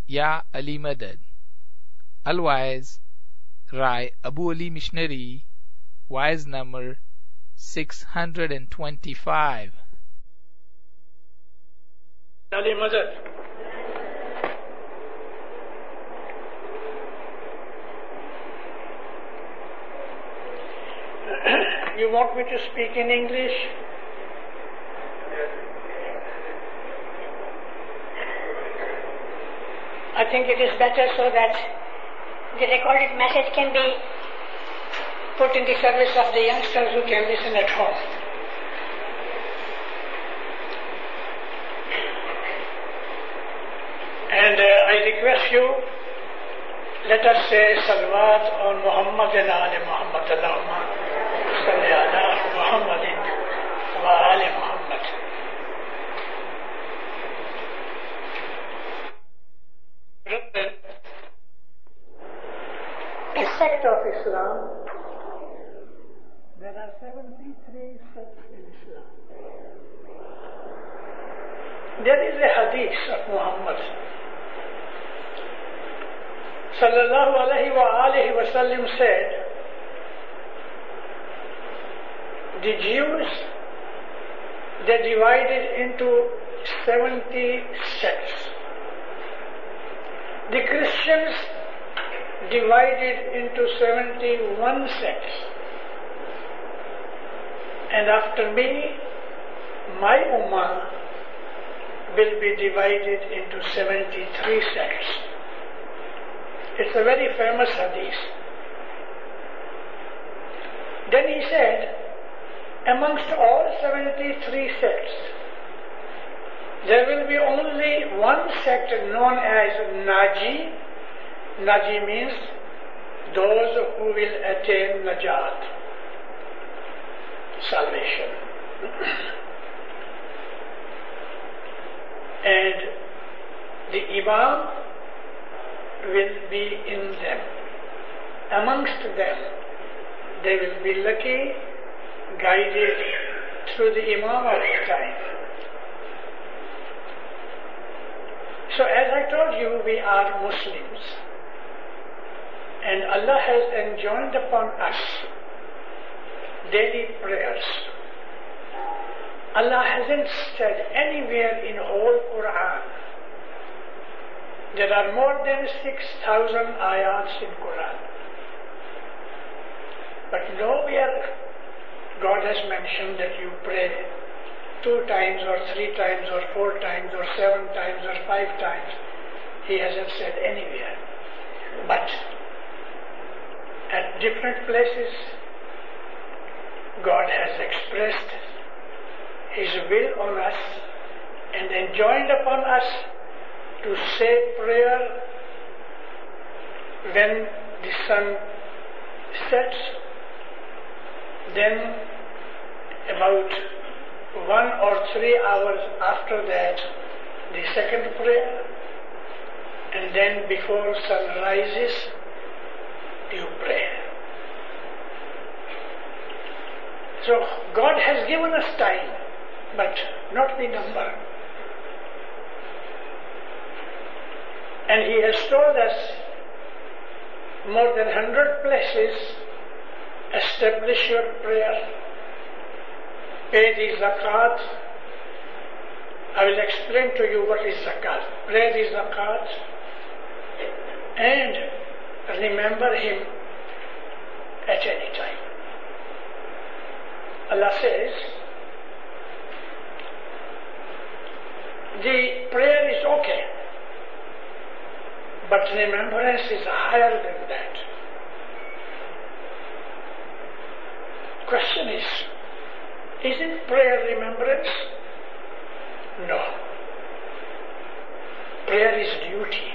Ya Ali Madad. Otherwise, Rai Abu Ali Missionary, wise number 625. Ali Madad. You want me to speak in English? I think it is better so that the recorded message can be put in the service of the youngsters who can listen at home. And I request you, let us say salawat on Muhammad and Ali Muhammad. Allahumma salli ala Muhammadin wa ali Muhammad. The sect of Islam, there are 73 sects in Islam. There is a hadith of Muhammad sallallahu alayhi wa alihi wa sallam said, the Jews, they divided into 70 sects. The Christians divided into 71 sects. And after me, my ummah will be divided into 73 sects. It's a very famous hadith. Then he said, amongst all 73 sects, there will be only one sect known as Naji. Naji means those who will attain Najat, salvation. And the Imam will be in them. Amongst them, they will be lucky, guided through the Imam of time. So as I told you, we are Muslims. And Allah has enjoined upon us daily prayers. Allah hasn't said anywhere in whole Quran. There are more than 6,000 ayats in Quran. But nowhere God has mentioned that you pray 2 times or 3 times or 4 times or 7 times or 5 times. He hasn't said anywhere. But at different places, God has expressed His will on us and enjoined upon us to say prayer when the sun sets, then about 1 or 3 hours after that, the second prayer, and then before sun rises, you pray. So God has given us time, but not the number. And He has told us more than 100 places, establish your prayer, pay the zakat. I will explain to you what is zakat. Pay the zakat and remember Him at any time. Allah says, the prayer is okay, but remembrance is higher than that. Question is, isn't prayer remembrance? No. Prayer is duty.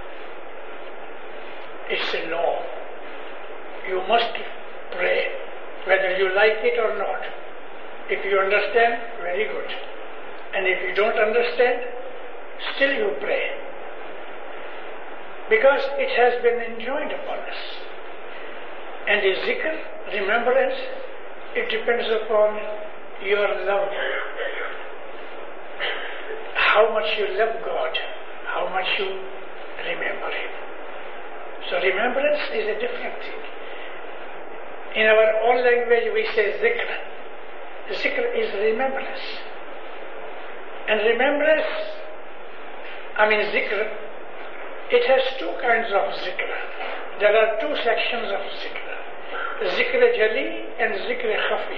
It's a law. You must pray, whether you like it or not. If you understand, very good. And if you don't understand, still you pray. Because it has been enjoined upon us. And the zikr, remembrance, it depends upon your love. How much you love God, how much you remember Him. So remembrance is a different thing. In our own language we say zikr. Zikr is remembrance. And remembrance, zikr, it has two kinds of zikr. There are two sections of zikr. Zikr jali and zikr khafi.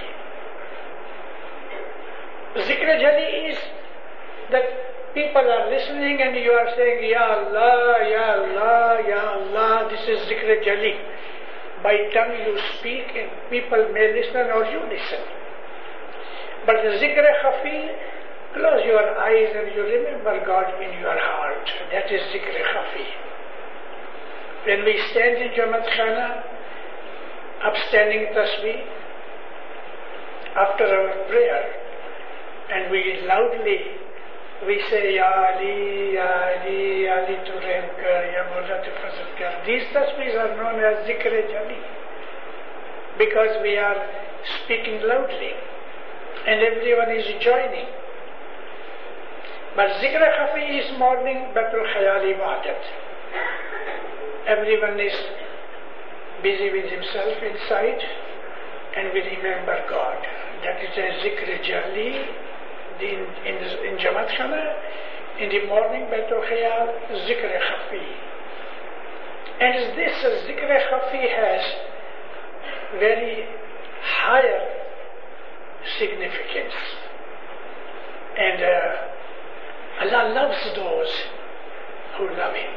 Zikr jali is that people are listening and you are saying, Ya Allah, Ya Allah, Ya Allah. This is zikr jali. By tongue you speak and people may listen or you listen. But the zikr khafi, close your eyes and you remember God in your heart. That is zikr khafi. When we stand in Jamaat Khana, upstanding tasbih, after our prayer, and we loudly say, Ya Ali, Ya Ali, Ya Ali tu Rehm Kar, Ya Mawla tu Fazl Kar. These tasbihs are known as zikr jali because we are speaking loudly and everyone is joining. But zikr khafi is morning batul khayal ibadat. Everyone is busy with himself inside and we remember God. That is a zikr jali in Jamaat Khana. In the morning batul khayal, zikr khafi. And this zikr khafi has very higher significance. And Allah loves those who love Him.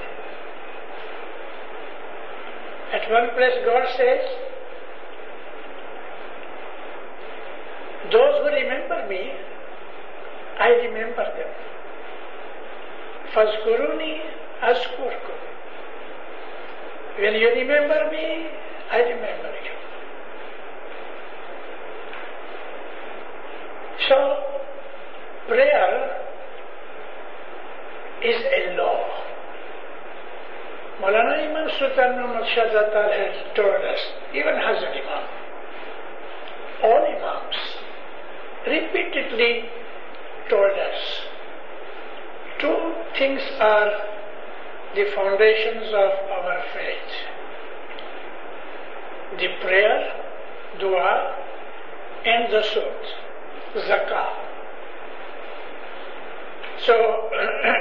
At one place God says, those who remember me, I remember them. Fazkuruni azkurkum. When you remember me, I remember you. So, prayer is a law. Maulana Imam Sultan Muhammad Shah Zatar has told us, even Hazrat Imam, all Imams repeatedly told us, two things are the foundations of our faith. The prayer, dua, and the sunnah, zakah. So,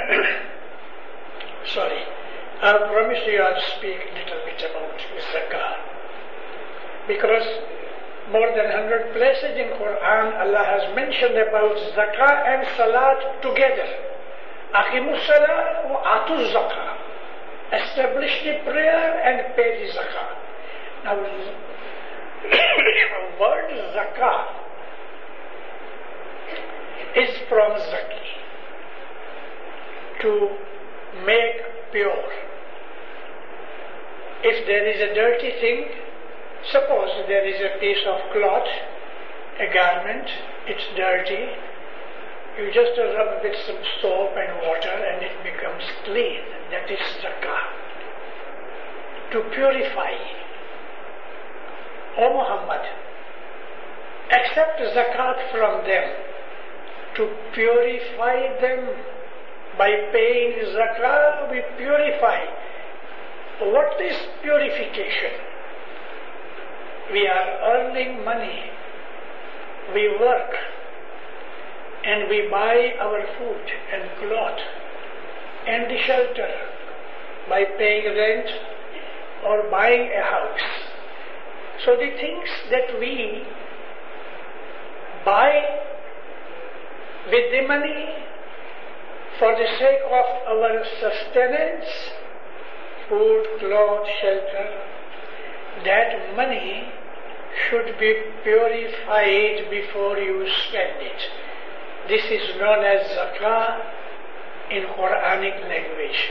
sorry, I promise you I'll speak a little bit about zakah. Because more than 100 places in Quran, Allah has mentioned about zakah and salat together. Aqimus salah wa atuz zakah. Establish the prayer and pay the zakah. Now, the word zakah is from zaki, to make pure. If there is a dirty thing, suppose there is a piece of cloth, a garment, it's dirty, you just rub with some soap and water and it becomes clean. That is zakah. To purify. O Muhammad, accept zakat from them, to purify them. By paying zakah, we purify. What is purification? We are earning money, we work, and we buy our food and cloth and the shelter by paying rent or buying a house. So the things that we buy with the money for the sake of our sustenance, food, cloth, shelter, that money should be purified before you spend it. This is known as zakah in Quranic language.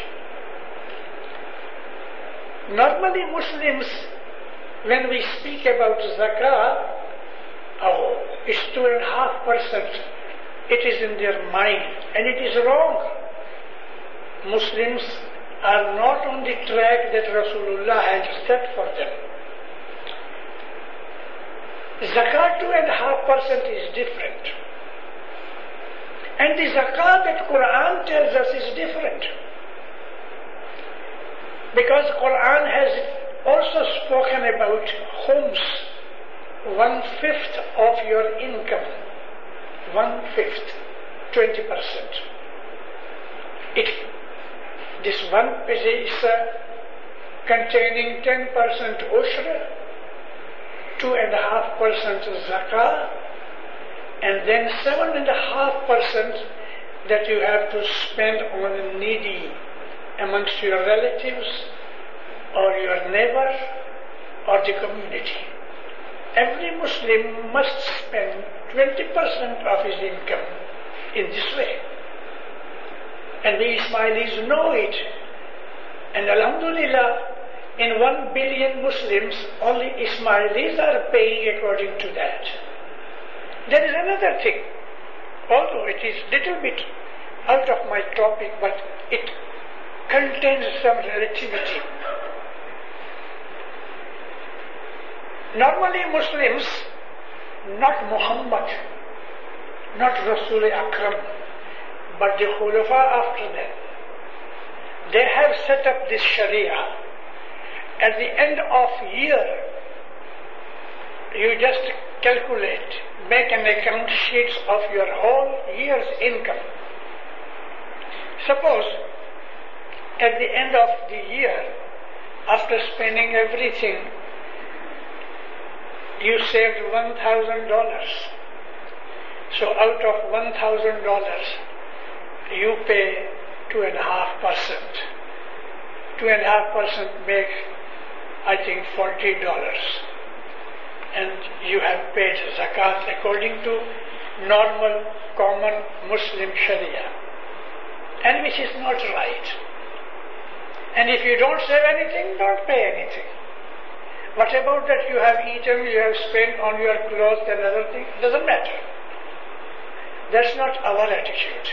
Normally Muslims, when we speak about zakah, it's 2.5%. It is in their mind, and it is wrong. Muslims are not on the track that Rasulullah had set for them. Zakat 2.5% is different. And the zakat that Quran tells us is different. Because Quran has also spoken about khums, 1/5 of your income, 1/5, 20%. This one is containing 10% ushra, 2.5% zakah, and then 7.5% that you have to spend on the needy amongst your relatives or your neighbor or the community. Every Muslim must spend 20% of his income in this way. And we Ismailis know it. And Alhamdulillah, in 1 billion Muslims, only Ismailis are paying according to that. There is another thing, although it is little bit out of my topic, but it contains some relativity. Normally Muslims, not Muhammad, not Rasul Akram, but the Khulafa after them, they have set up this Sharia. At the end of year, you just calculate, make an account sheet of your whole year's income. Suppose at the end of the year, after spending everything, you saved $1,000. So out of $1,000, you pay 2.5%. 2.5% make, I think, $40. And you have paid zakat according to normal, common Muslim Sharia. And which is not right. And if you don't save anything, don't pay anything. What about that you have eaten, you have spent on your clothes and other things? Doesn't matter. That's not our attitude.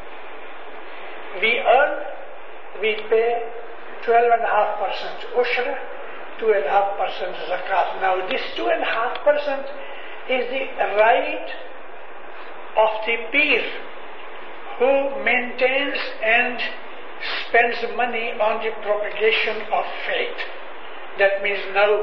We earn, we pay 12.5% ushra, 2.5% zakat. Now this 2.5% is the right of the peer who maintains and spends money on the propagation of faith. That means now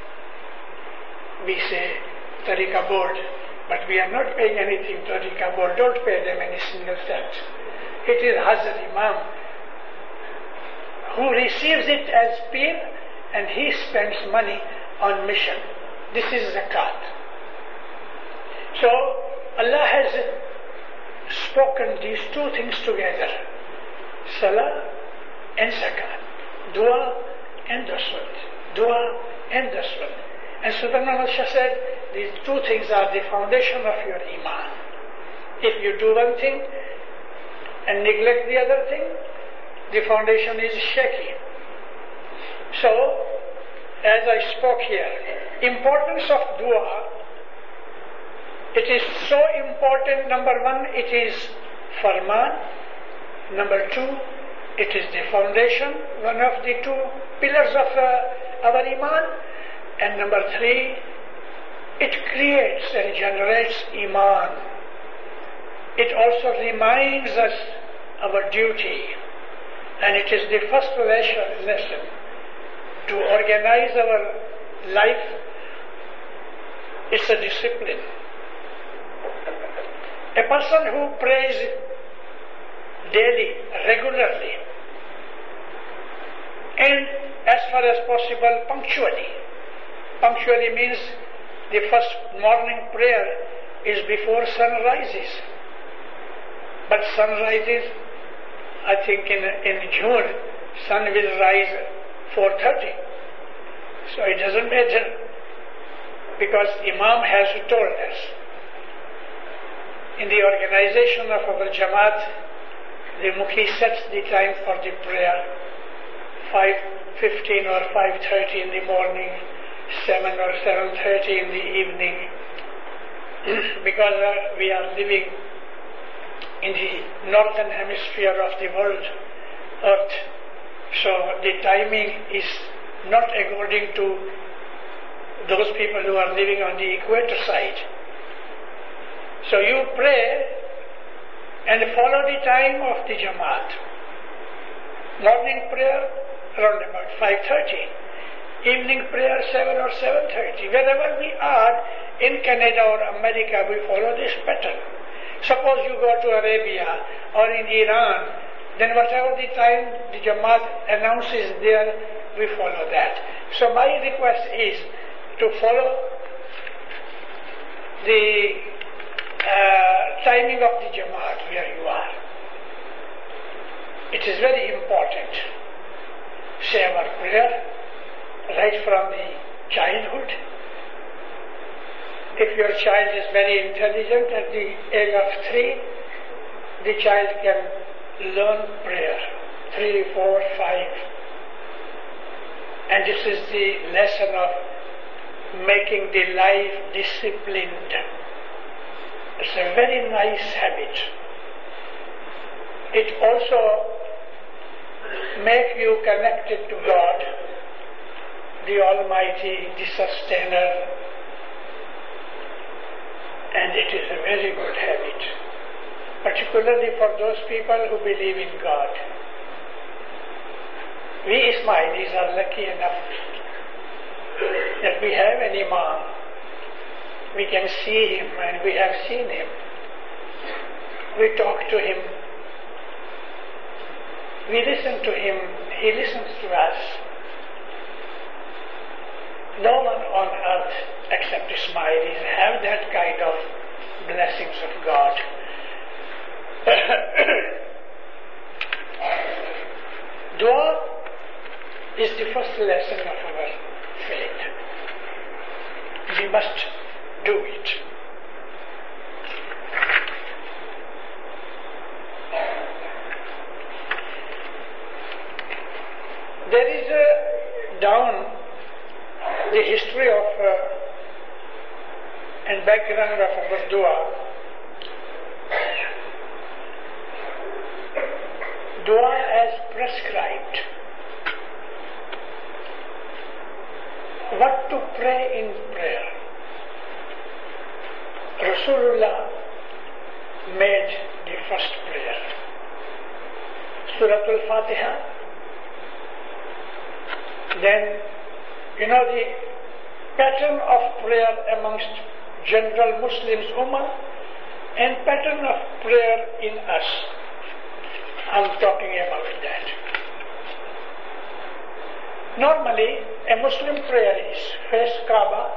we say Tariqa board, but we are not paying anything to Tariqa board. Don't pay them any single cent. It is Hazrat Imam who receives it as peer and he spends money on mission. This is zakat. So Allah has spoken these two things together, salah and zakat, dua and daswat, dua and daswat. And Sultan Muhammad Shah said, these two things are the foundation of your iman. If you do one thing and neglect the other thing, the foundation is shaky. So, as I spoke here, importance of dua, it is so important. Number one, it is farman. Number two, it is the foundation, one of the two pillars of our iman. And number three, it creates and generates iman. It also reminds us our duty. And it is the first lesson to organize our life. It's a discipline. A person who prays daily, regularly, and as far as possible punctually. Punctually means the first morning prayer is before sun rises. But sun rises, I think in June, sun will rise 4:30. So it doesn't matter, because Imam has told us. In the organization of our Jamaat, the Mukhi sets the time for the prayer, 5:15 or 5:30 in the morning, 7 or 7:30 in the evening, because we are living in the northern hemisphere of the world, Earth. So the timing is not according to those people who are living on the equator side. So you pray and follow the time of the Jamaat. Morning prayer around about 5:30. Evening prayer 7 or 7:30. Wherever we are, in Canada or America, we follow this pattern. Suppose you go to Arabia or in Iran, then whatever the time the Jamaat announces there, we follow that. So my request is to follow the timing of the Jamaat where you are. It is very important. Say our prayer right from the childhood. If your child is very intelligent at the age of 3, the child can learn prayer. 3, 4, 5. And this is the lesson of making the life disciplined. It's a very nice habit. It also makes you connected to God, the Almighty, the Sustainer, and it is a very good habit, particularly for those people who believe in God. We Ismailis are lucky enough that we have an Imam. We can see him and we have seen him. We talk to him. We listen to him. He listens to us. No one on earth except Ismailis have that kind of blessings of God. Dua is the first lesson of our faith. We must do it. There is down the history of and background of our dua. Dua as prescribed. What to pray in prayer. Rasulullah made the first prayer. Surah Al-Fatiha. Then, the pattern of prayer amongst general Muslims Ummah and pattern of prayer in us. I'm talking about that. Normally, a Muslim prayer is face Kaaba,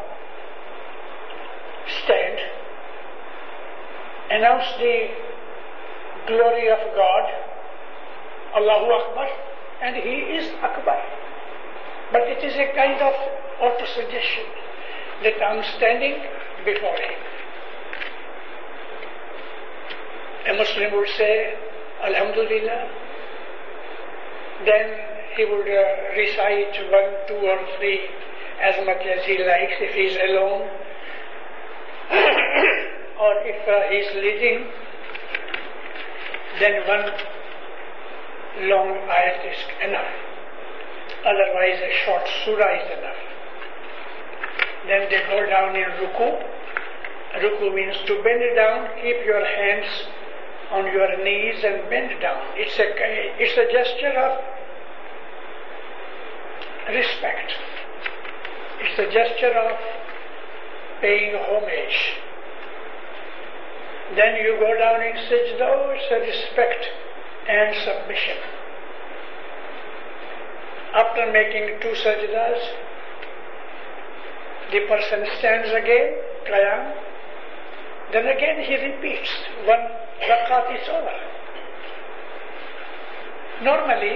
stand, announce the glory of God, Allahu Akbar, and He is Akbar. But it is a kind of auto-suggestion that I'm standing before Him. A Muslim would say, Alhamdulillah. Then he would recite 1, 2 or 3 as much as he likes if he is alone. Or if he is leading, then one long ayat is enough. Otherwise a short surah is enough. Then they go down in ruku. Ruku means to bend down, keep your hands on your knees and bend down. It's a gesture of respect. It's a gesture of paying homage. Then you go down in sajda, it's a respect and submission. After making 2 sajdas, the person stands again, qiyam, then again he repeats, 1 rakat is over. Normally,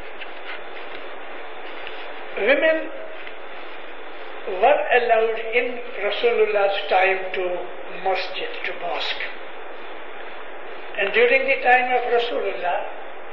women were allowed in Rasulullah's time to masjid, to mosque. And during the time of Rasulullah,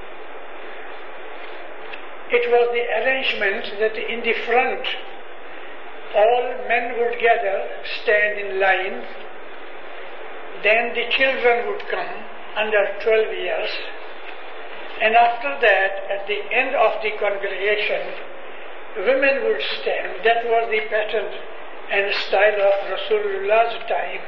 it was the arrangement that in the front all men would gather, stand in line, then the children would come under 12 years, and after that, at the end of the congregation, women would stand. That was the pattern and style of Rasulullah's time.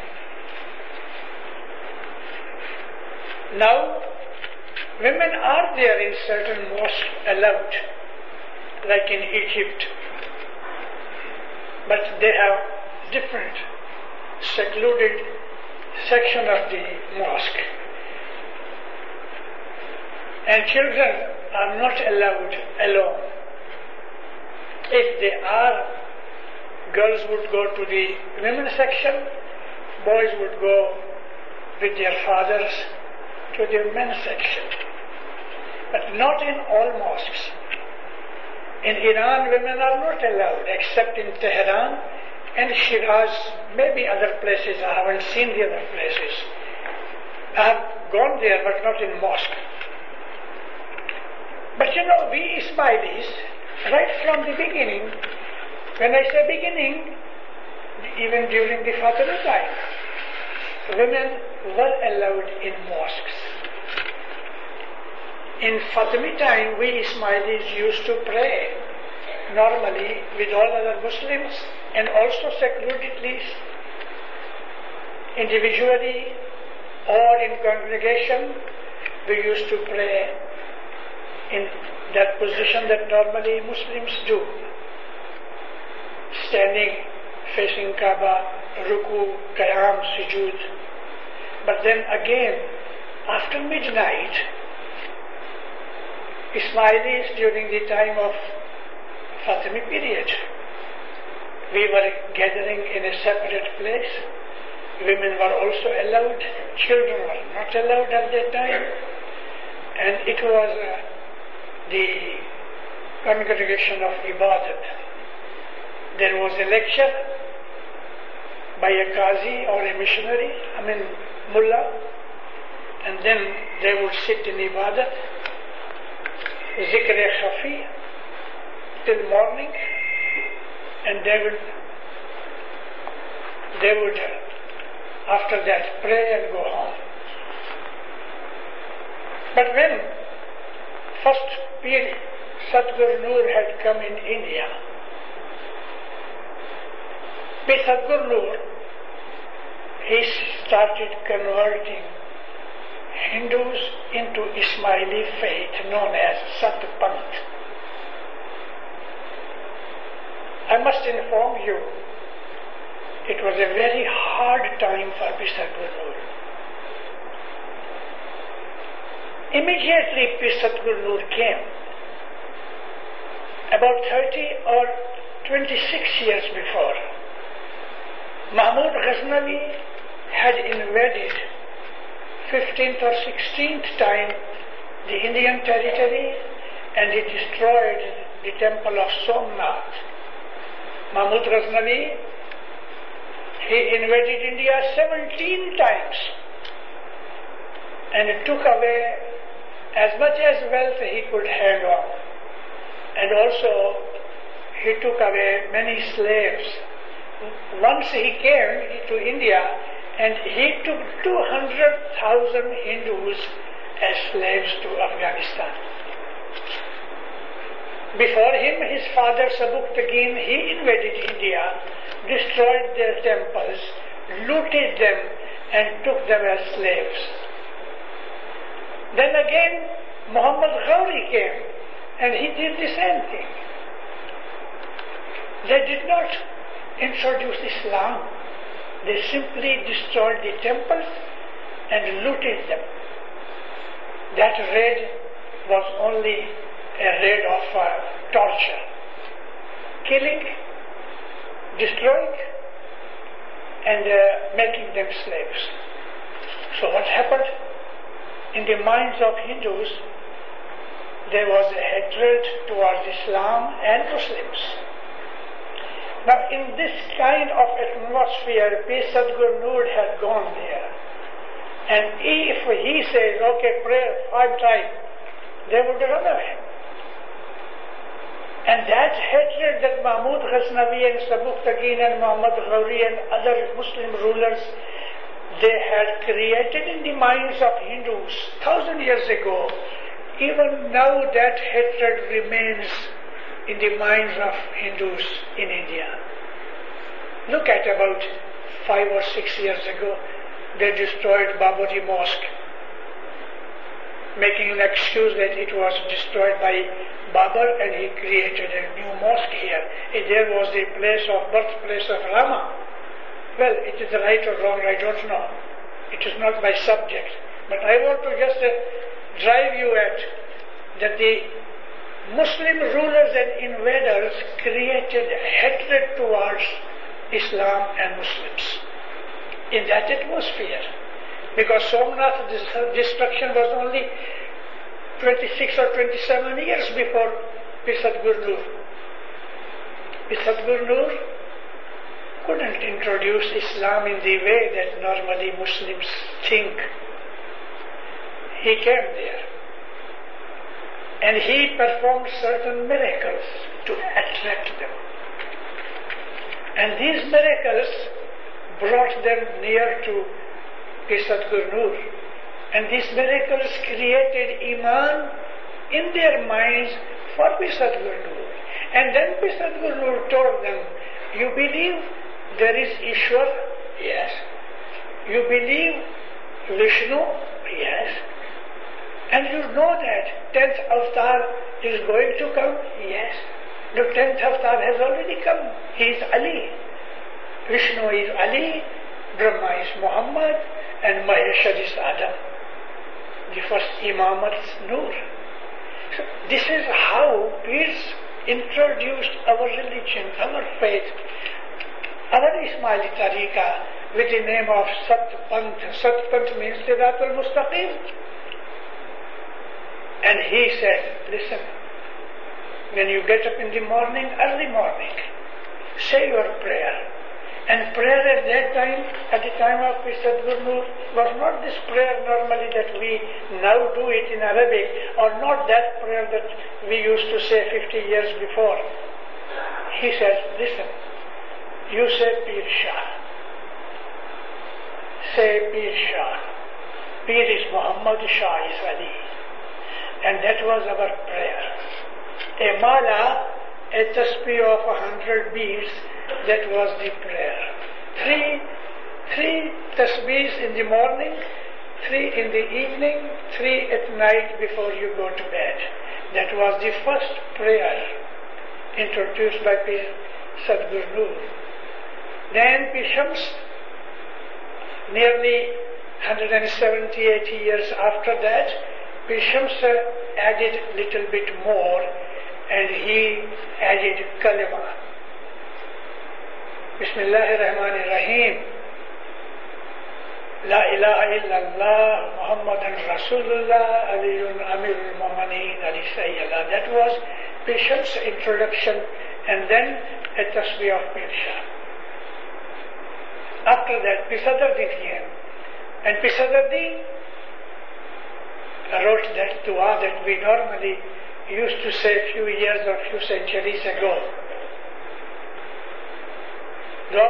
Now, women are there in certain mosques allowed, like in Egypt. But they have different secluded section of the mosque. And children are not allowed alone. If they are, girls would go to the women's section, boys would go with their fathers to the men's section. But not in all mosques. In Iran, women are not allowed except in Tehran and Shiraz, maybe other places. I haven't seen the other places. I have gone there, but not in mosque. But you know, we Ismailis, right from the beginning, when I say beginning, even during the Fatimid time, women were allowed in mosques. In Fatimid time, we Ismailis used to pray normally with all other Muslims and also secludedly, individually or in congregation. We used to pray in that position that normally Muslims do. Standing, facing Kaaba, ruku, qiyam, sujood. But then again, after midnight, Ismailis during the time of Fatimid period, we were gathering in a separate place. Women were also allowed, children were not allowed at that time. And it was the congregation of Ibadat. There was a lecture by a Qazi or a missionary, mullah, and then they would sit in Ibadat, Zikr-e-Khafi, till morning, and they would after that pray and go home. But when first Pir Sadguru Noor had come in India, Pir Sadguru Noor, he started converting Hindus into Ismaili faith known as Sat Panth. I must inform you, it was a very hard time for Pir Sadguru Noor. Immediately Pir Sadguru Noor came, about 30 or 26 years before, Mahmud Ghaznavi had invaded 15th or 16th time the Indian territory, and he destroyed the temple of Somnath. Mahmud Ghaznavi, he invaded India 17 times and took away as much as wealth he could hand on. And also he took away many slaves. Once he came to India and he took 200,000 Hindus as slaves to Afghanistan. Before him, his father Sabuktagin, he invaded India, destroyed their temples, looted them and took them as slaves. Then again, Muhammad Ghawri came and he did the same thing. They did not introduce Islam. They simply destroyed the temples and looted them. That raid was only a raid of torture. Killing, destroying, and making them slaves. So what happened? In the minds of Hindus, there was a hatred towards Islam and Muslims. Now in this kind of atmosphere, Pir Sadguru Noor had gone there. And if he says, okay, pray 5 times, they would run away. And that hatred that Mahmud Ghaznavi and Sabuktagin and Muhammad Ghawri and other Muslim rulers, they had created in the minds of Hindus 1,000 years ago, even now that hatred remains in the minds of Hindus in India. Look at about 5 or 6 years ago, they destroyed Baburi Mosque. making an excuse that it was destroyed by Babur and he created a new mosque here. There was the birthplace of Rama. Well, it is right or wrong, I don't know. It is not my subject. But I want to just drive you at that the Muslim rulers and invaders created hatred towards Islam and Muslims in that atmosphere. Because Somnath's destruction was only 26 or 27 years before Sadhguru Nur. Sadhguru Nur couldn't introduce Islam in the way that normally Muslims think. He came there and he performed certain miracles to attract them. And these miracles brought them near to Sadhguru Nur. And these miracles created Iman in their minds for Sadhguru Nur. And then Sadhguru Nur told them, you believe there is Ishwar? Yes. You believe Vishnu? Yes. And you know that 10th avatar is going to come? Yes. The 10th avatar has already come. He is Ali. Vishnu is Ali, Brahma is Muhammad, and Maheshwar is Adam. The first Imamat's Nur. So this is how peers introduced our religion, our faith, our Ismaili Tariqa with the name of Sat Panth. Sat Panth means Siratul Mustaqim. And he said, listen, when you get up in the morning, early morning, say your prayer. And prayer at that time, at the time of Sadhguru Nur, was not this prayer normally that we now do it in Arabic, or not that prayer that we used to say 50 years before. He said, listen, you say Pir Shah. Say Pir Shah. Pir is Muhammad, Shah is Ali. And that was our prayer. A mala, a tasbih of 100 beads, that was the prayer. Three tasbihs in the morning, 3 in the evening, 3 at night before you go to bed. That was the first prayer introduced by Sadhguru Nur. Then Shams, nearly 170-80 years after that, Shams added little bit more, and he added kalima. Bismillahirrahmanirrahim. La ilaha illallah Muhammadan Rasulullah Aliyun Amirul Mu'minin Ali Sayyala. That was Shams's introduction, and then a tasbih of Shah. After that, Sadruddin came, and Sadruddin wrote that dua that we normally used to say a few years or few centuries ago. Dua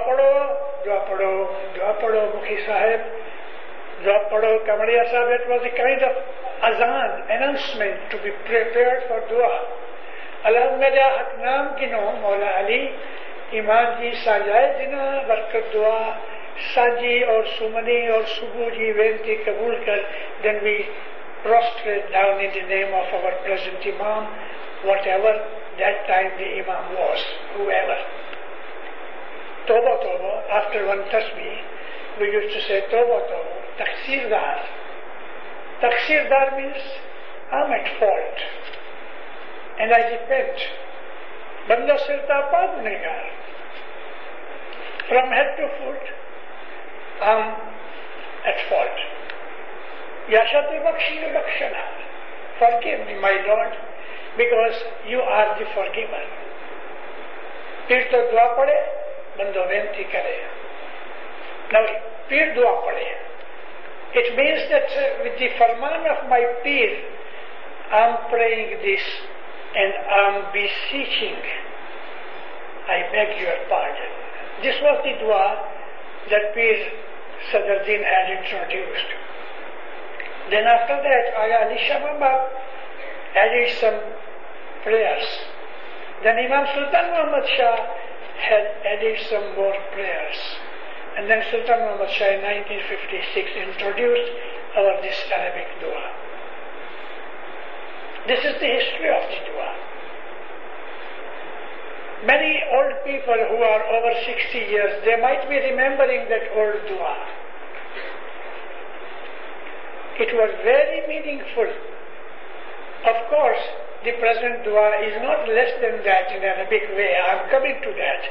pado, Mukhi Sahib, dua pado, Kamadiya Sahib. It was a kind of azan, announcement to be prepared for dua. Allahumma ja haq naam gino, Mawla Ali, Iman ji sajai dina, barkat dua, saji or sumani or subu ji venti kabul kar. Then we prostrate down in the name of our present Imam, whatever that time the Imam was, whoever. Toba Toba, after one tasbih, we used to say Toba Toba, Taksirdar. Taksirdar means I'm at fault and I repent. Banda sirta padnegar. From head to foot, I'm at fault. Yashati Bakshina Bakshana. Forgive me, my Lord, because you are the forgiver. Pir to dua pade, bando venti kare. Now, Pir dua pade. It means that with the farman of my Pir, I'm praying this and I'm beseeching. I beg your pardon. This was the dua that Pir Sadruddin had introduced. Then after that, Aya Ali Shah Muhammad added some prayers. Then Imam Sultan Muhammad Shah had added some more prayers. And then Sultan Muhammad Shah in 1956 introduced this Arabic dua. This is the history of the dua. Many old people who are over 60 years, they might be remembering that old dua. It was very meaningful. Of course, the present dua is not less than that in a big way. I am coming to that.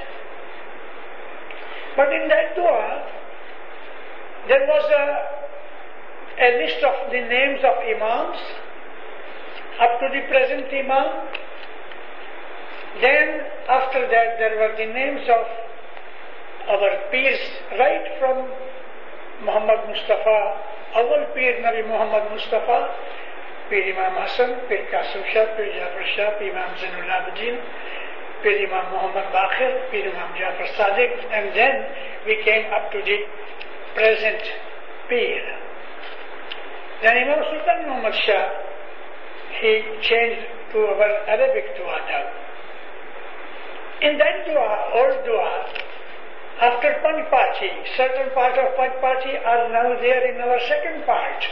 But in that dua, there was a list of the names of imams up to the present imam. Then after that there were the names of our peers right from Muhammad Mustafa, Awal Peer Nabi Muhammad Mustafa, Peer Imam Hassan, Peer Qasim Shah, Peer Jafar Shah, Peer Imam Zainul Abidin, Peer Imam Muhammad Baqir, Peer Imam Jafar Sadiq, and then we came up to the present Peer. Then Imam Sultan Muhammad Shah, he changed to our Arabic dua now. In that dua, old dua, after Panchpati, certain part of Panchpati are now there in our second part.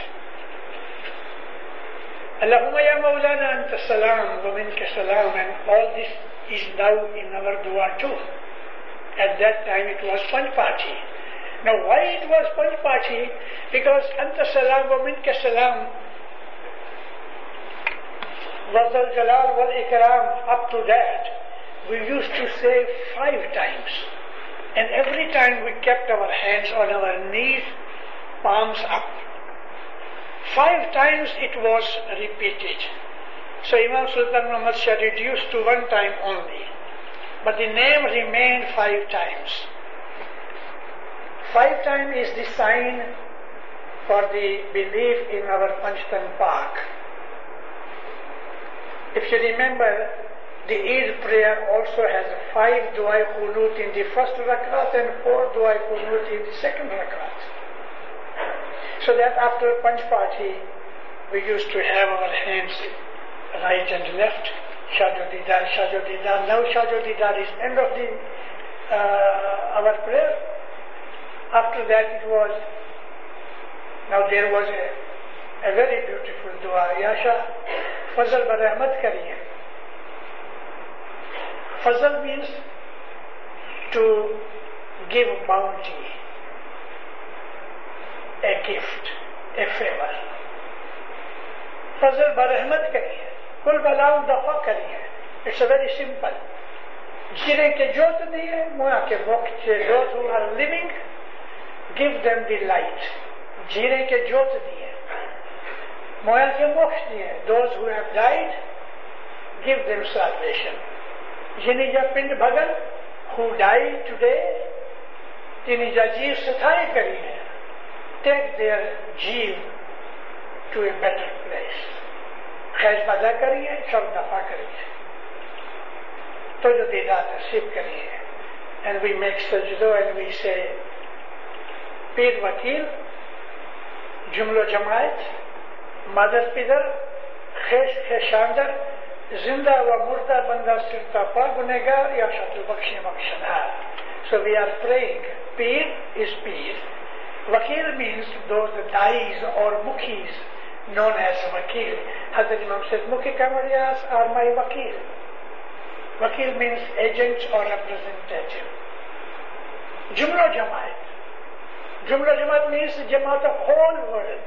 Allahumma ya Mawlana anta salam wa minka salam, and all this is now in our dua too. At that time it was Panchpati. Now why it was Panchpati? Because anta salam wa minka salam, wa zal jalal wal ikram, up to that we used to say 5 times. And every time we kept our hands on our knees, palms up. 5 times it was repeated. So Imam Sultan Muhammad Shah reduced to 1 time only. But the name remained 5 times. 5 times is the sign for the belief in our Panchtan Pak. If you remember, the Eid prayer also has 5 dua qunut in the first rakat and 4 dua qunut in the second rakat. So that after Panchpati, we used to have our hands right and left, Shajodidar, Shajodidar. Now Shajodidar is end of the our prayer. After that it was, now there was a very beautiful dua, Ya Shah, Fazal bar Rahmat kariye. Fazal means to give bounty, a gift, a favor. Fazal bar Rahmat kariye. Kul balaun dafa kariye. It's a very simple. Jire ke jyot diye, moya ke moksha, those who are living, give them the light. Jire ke jyot diye. Moya ke moksha diye, those who have died, give them salvation. Jinija Pind Bhagan, who died today, Tinija Jeev Sathai kariye. Take their jeev to a better place. Khaish bada kariye, shab dafa kariye. Tojo dida nasib kariye. And we make sajdo and we say, Peer Vakil, Jumlo Jamaat, Mother Pidar, Khesh Kheshandar, Zinda wa Murda Banda Sirta Pa Gunegar, Yashatul Bakshi Bakshanhar. So we are praying. Peer is Peer. Vakil means those dais or mukhis known as Vakil. Hazrat Imam says, Mukhi Kamariyas are my Vakil. Vakil means agent or representative. Jumla Jamaat. Jumla Jamaat means Jamaat of whole world.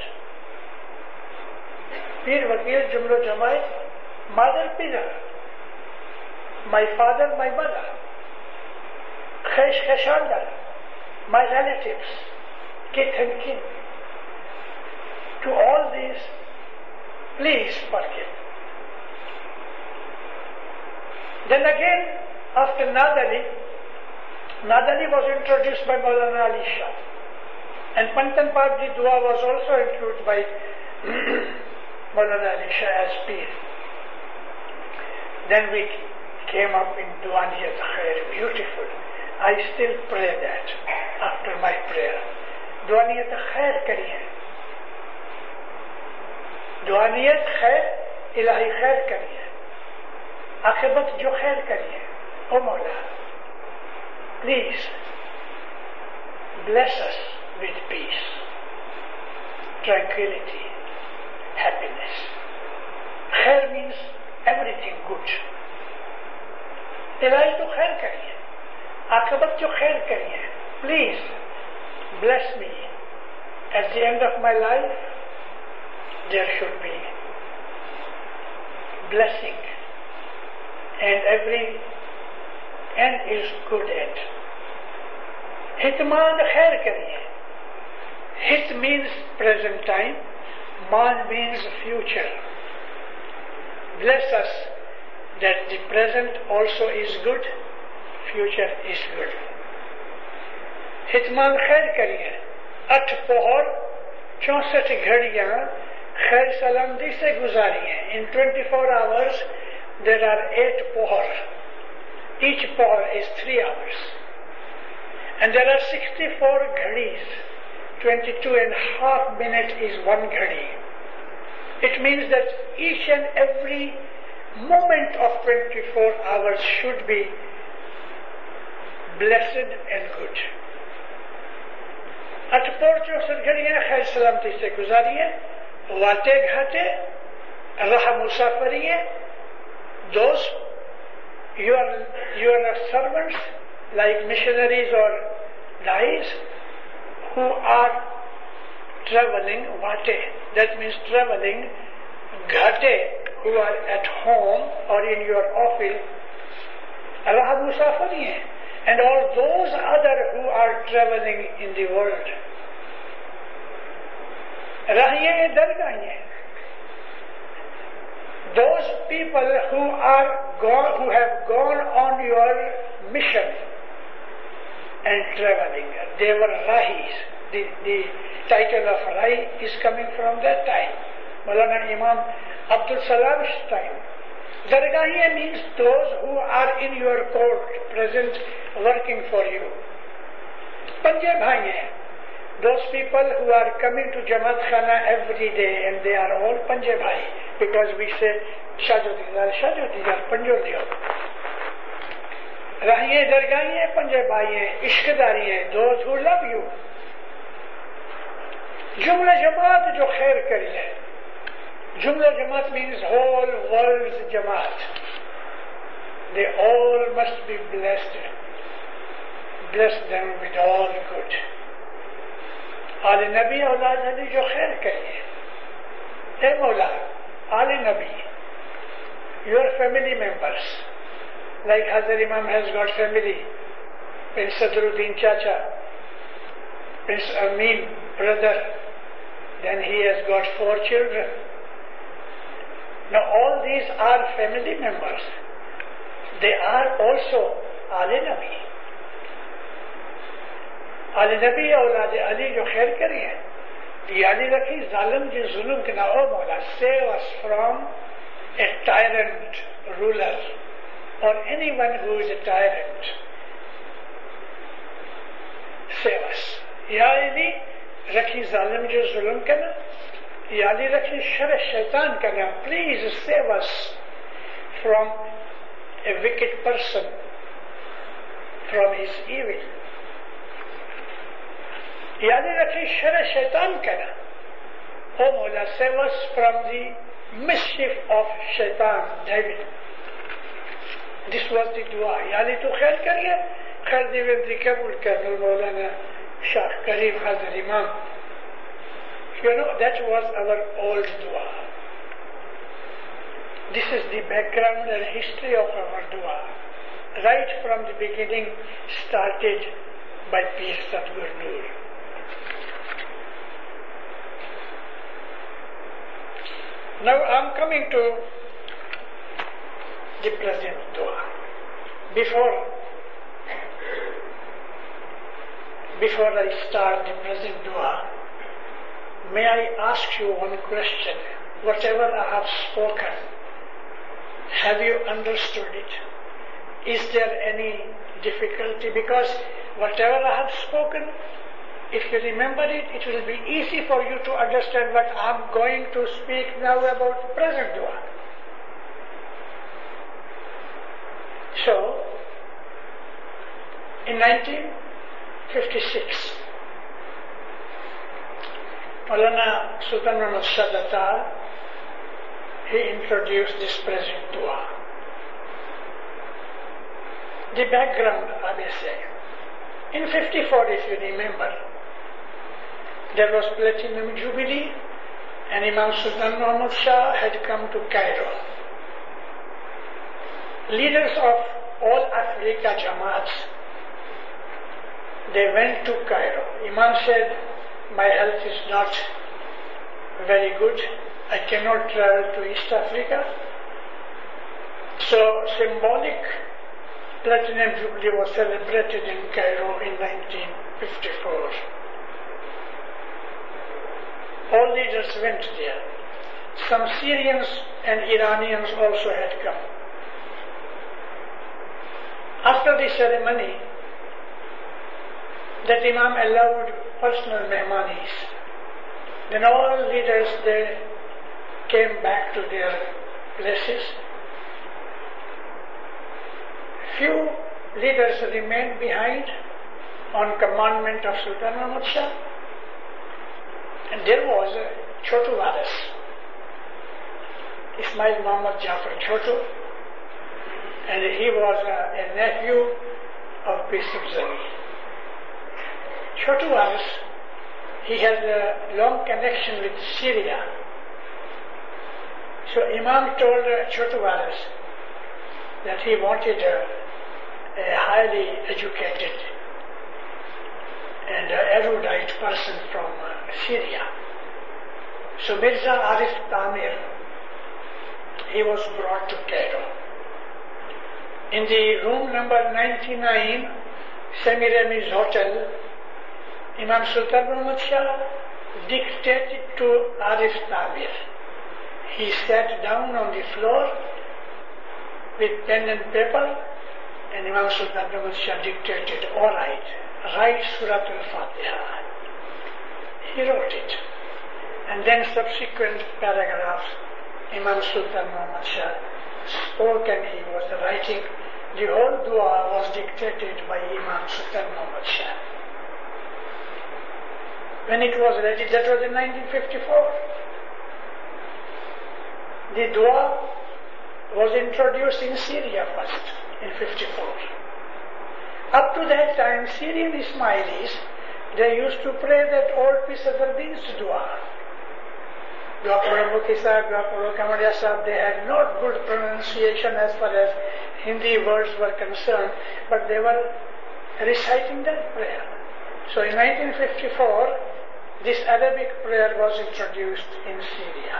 Peer Vakil, Jumla Jamaat, Mother Pidar, my father, my mother, Khesh Kheshandar, my relatives, kith and kin. To all these, please forgive. Then again, after Nadali was introduced by Maulana Ali Shah. And Pantan Pardi Dua was also introduced by Maulana Ali Shah as Peer. Then we came up in Duaniyat Khair, beautiful. I still pray that after my prayer. Duaniyat Khair kariye. Duaniyat Khair, Ilahi Khair kariye. Akhibat jo Khair kariye. O Mawla, please bless us with peace, tranquility, happiness. Khair means everything good. इलाज तो खैर करिए, आखिरत जो खैर करिए. Please bless me. At the end of my life, there should be blessing, and every end is good end. Hitman khair kariye. Hit means present time, man means future. Bless us that the present also is good, future is good. Hitman khair kariye. 8 पहर 64 घड़ियां खैर सलामती से गुजारी हैं. In 24 hours there are 8 पहर. Each पहर is 3 hours. And there are 64 ghadis. 22.5 minutes is 1 ghadi. It means that each and every moment of 24 hours should be blessed and good. 64 घड़ियां खैर सलामती से गुजारिए. वाते घाटे राह मुसाफरिए. Those you are servants like missionaries or dais who are traveling wate, that means traveling. Ghate, who are at home or in your office, raah musafariye, and all those other who are traveling in the world. Rahiye dargahiye. Those people who have gone on your mission and traveling, they were rahis. The title of rahi is coming from that time. Maulana Imam Abdul Salam's time. Dargahiye means those who are in your court, present, working for you. Panje bhaiye, those people who are coming to Jamaat Khana every day, and they are all Panje bhai, because we say Shajodidar, Panjodiyo. Rahiye dargahiye Panje bhaiye, ishqdariye, those who love you. Jumla Jamaat jo khair kariye. Jumla Jamaat means whole world's Jamaat. They all must be blessed. Bless them with all good. Ali Nabi Aulad Ali jo khair kariye. Hey Mawla, Ali Nabi, your family members, like Hazar Imam has got family, Prince Sadruddin Chacha, Prince Amin, brother, then he has got 4 children. Now all these are family members. They are also Ali Nabi. Ali Nabi Aulad Ali jo khair kariye. Yani rakhi zalim ji zulm ke na, oh Mawla, save us from a tyrant ruler or anyone who is a tyrant. Save us. Ya Ali rakhi zalim ji zulm ke na. Yani rakhi shar shaitan ke na. Please save us from a wicked person, from his evil. Yani rakhi shar shaitan ke na. Oh Mawla, save us from the mischief of shaitan, devil. This was the dua. Yani tu khair kariye, khair divinti kabul karna Mawlana Shah Karim Hazar Imam. You know, that was our old dua. This is the background and history of our dua. Right from the beginning, started by Pir Sadgur Noor. Now I am coming to the present dua. Before I start the present dua, may I ask you one question? Whatever I have spoken, have you understood it? Is there any difficulty? Because whatever I have spoken, if you remember it, it will be easy for you to understand what I am going to speak now about present dua. So, in 1956, Maulana Sultan Muhammad Shah Datar, he introduced this present dua. The background, I will say. In 54, if you remember, there was Platinum Jubilee, and Imam Sultan Muhammad Shah had come to Cairo. Leaders of all Africa Jamaats, they went to Cairo. Imam said, my health is not very good. I cannot travel to East Africa. So symbolic Platinum Jubilee was celebrated in Cairo in 1954. All leaders went there. Some Syrians and Iranians also had come. After the ceremony, that Imam allowed personal mehmanis. Then all leaders, they came back to their places. Few leaders remained behind on commandment of Sultan Muhammad Shah. And there was Chotu Waris, Ismail Muhammad Jafar Chotu, and he was a nephew of Bishop Zali. Chotu Waris, he has a long connection with Syria. So Imam told Chotu Waris that he wanted a highly educated and erudite person from Syria. So Mirza Arif Tamir, he was brought to Cairo. In the room number 99, Semirami's hotel, Imam Sultan Muhammad Shah dictated to Arif Tamir. He sat down on the floor with pen and paper, and Imam Sultan Muhammad Shah dictated, all right, write Surat al-Fatiha. He wrote it. And then subsequent paragraphs, Imam Sultan Muhammad Shah spoke and he was writing. The whole dua was dictated by Imam Sultan Muhammad Shah. When it was ready, that was in 1954. The dua was introduced in Syria first, in 54. Up to that time, Syrian Ismailis, they used to pray that old Pisatardin's dua. Dua Paro Mukhi Sahib, Dua Paro Kamadia Sahib, they had not good pronunciation as far as Hindi words were concerned, but they were reciting that prayer. So in 1954, this Arabic prayer was introduced in Syria.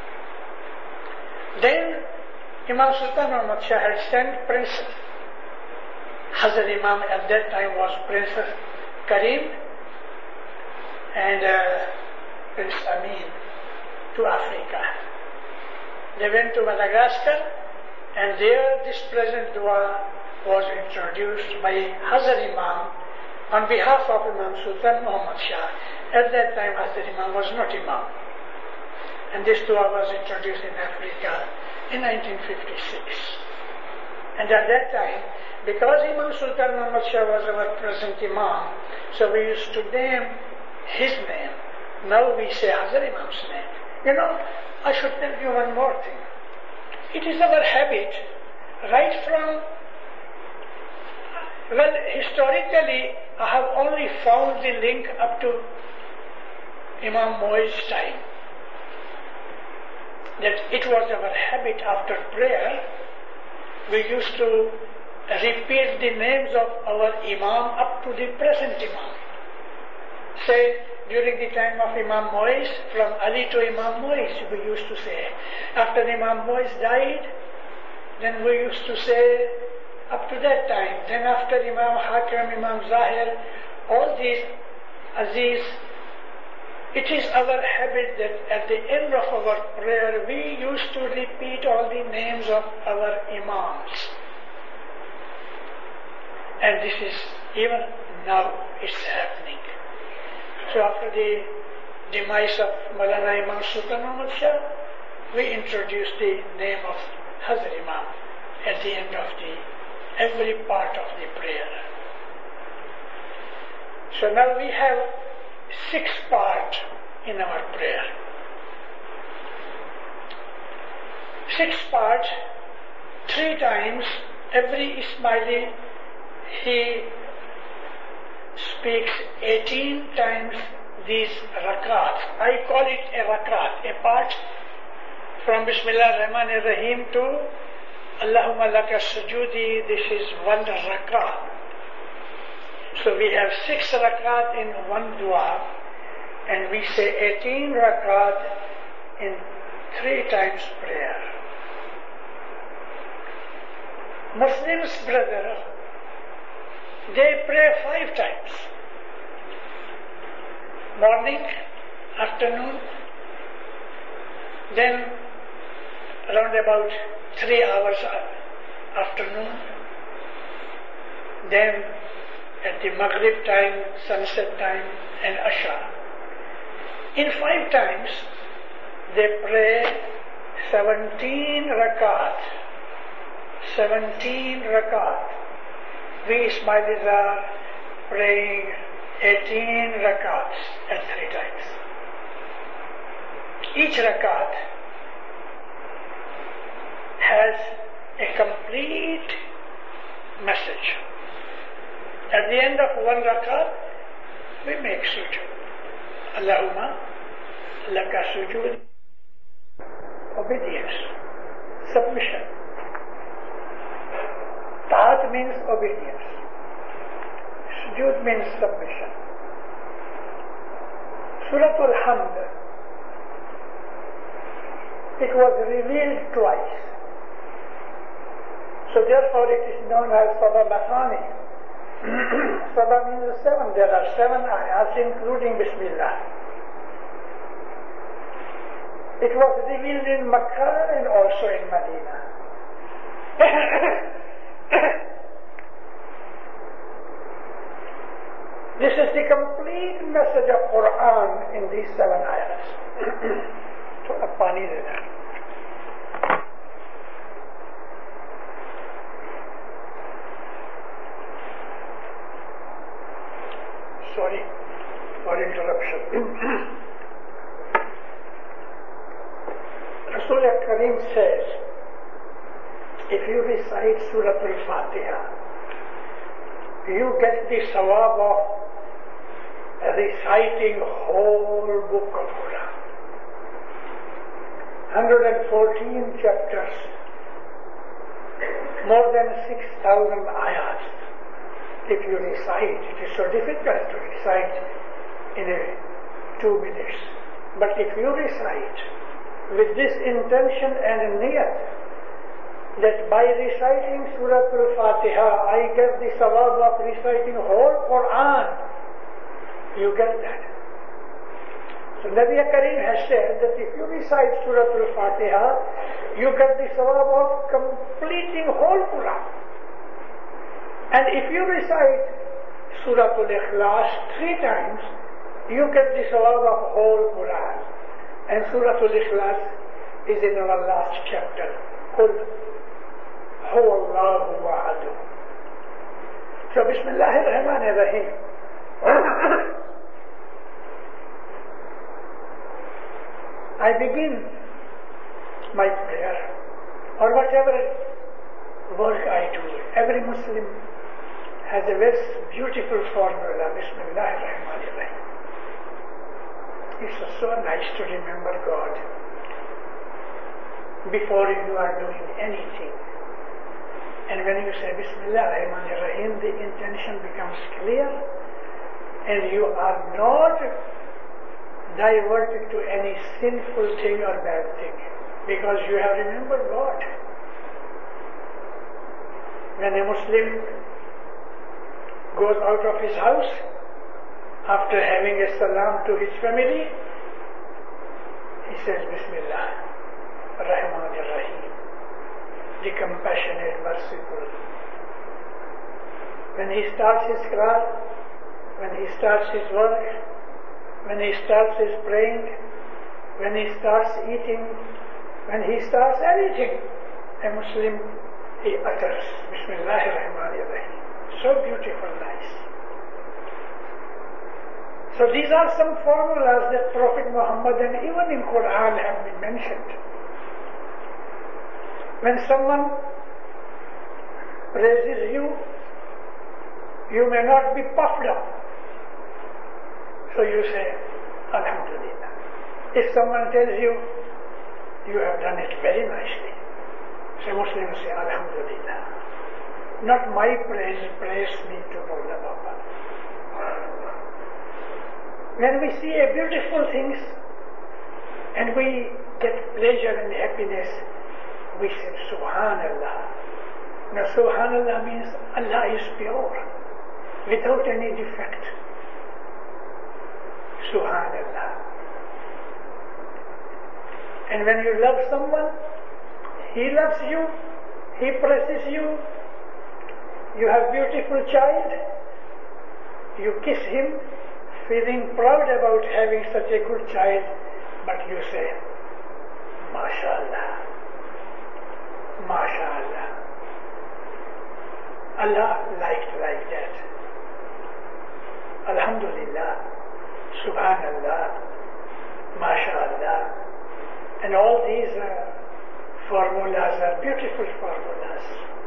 Then Imam Sultan Muhammad Shah had sent Prince Hazrat Imam at that time was Prince Karim and Prince Amin to Africa. They went to Madagascar, and there this present dua was introduced by Hazrat Imam on behalf of Imam Sultan Muhammad Shah. At that time Hazrat Imam was not Imam. And this dua was introduced in Africa in 1956. And at that time, because Imam Sultan Muhammad Shah was our present Imam, so we used to name his name. Now we say Hazrat Imam's name. You know, I should tell you one more thing. It is our habit, right from, well, historically, I have only found the link up to Imam Moi's time. That it was our habit after prayer, we used to repeat the names of our Imam up to the present Imam. Say, during the time of Imam Mois, from Ali to Imam Mois, we used to say. After Imam Mois died, then we used to say up to that time. Then after Imam Hakim, Imam Zahir, all these Aziz, it is our habit that at the end of our prayer, we used to repeat all the names of our Imams. And this is, even now, it's happening. So after the demise of Maulana Imam Sultan Muhammad Shah, we introduced the name of Hazrat Imam at the end of every part of the prayer. So now we have 6 parts in our prayer. 6 parts, 3 times, every Ismaili, he speaks 18 times these rakats. I call it a rakat, a part from Bismillah Rahman Rahim to Allahumma laka sujudi. This is 1 rakat. So we have 6 rakat in 1 dua, and we say 18 rakat in 3 times prayer. Muslims, brother, they pray 5 times. Morning, afternoon, then around about 3 hours afternoon, then at the Maghrib time, sunset time, and Asha. In 5 times, they pray 17 rakat. 17 rakat. We Ismailis are praying 18 rakats at 3 times. Each rakat has a complete message. At the end of 1 rakat, we make sujood. Allahumma laka sujood. Obedience, submission. Taat means obedience. Sujood means submission. Surah Al-Hamd, it was revealed twice. So therefore it is known as Sabah Mathani. Sabah means 7. There are 7 ayahs including Bismillah. It was revealed in Makkah and also in Medina. This is the complete message of Quran in these 7 ayahs. थोड़ा पानी देना. Sorry for interruption. Rasul Kareem says, if you recite Surah Al-Fatiha, you get the sawab of reciting whole book of Quran. 114 chapters, more than 6,000 ayats. If you recite, it is so difficult to recite in 2 minutes. But if you recite with this intention and niyat, that by reciting Surah Al-Fatiha, I get the sawab of reciting whole Quran, you get that. So Nabi Kareem has said that if you recite Surah Al-Fatiha, you get the sawab of completing whole Quran. And if you recite Surah Al-Ikhlas 3 times, you get the sawab of whole Quran. And Surah Al-Ikhlas is in our last chapter. Qul huwa Allahu ahad. So Bismillahir Rahmanir Rahim. I begin my prayer or whatever work I do. Every Muslim has a very beautiful formula, Bismillahir Rahmanir Rahim. It's so nice to remember God before you are doing anything. And when you say Bismillah Rahmanir Rahim, the intention becomes clear and you are not diverted to any sinful thing or bad thing because you have remembered God. When a Muslim goes out of his house after having a salam to his family, he says Bismillah Rahmanir Rahim, the compassionate, merciful. When he starts his class, when he starts his work, when he starts his praying, when he starts eating, when he starts anything, a Muslim, he utters Bismillahir Rahmanir Rahim. So beautiful, nice. So these are some formulas that Prophet Muhammad and even in Quran have been mentioned. When someone praises you, you may not be puffed up. So you say, Alhamdulillah. If someone tells you, you have done it very nicely, so Muslims say, Alhamdulillah. Not my praise, praise me to Mawla Baba. When we see a beautiful things and we get pleasure and happiness, we say, Subhanallah. Now, Subhanallah means Allah is pure, without any defect. Subhanallah. And when you love someone, he loves you, he praises you. You have beautiful child, you kiss him, feeling proud about having such a good child, but you say, MashaAllah, MashaAllah. Allah liked like that. Alhamdulillah, Subhanallah, MashaAllah. And all these formulas are beautiful formulas.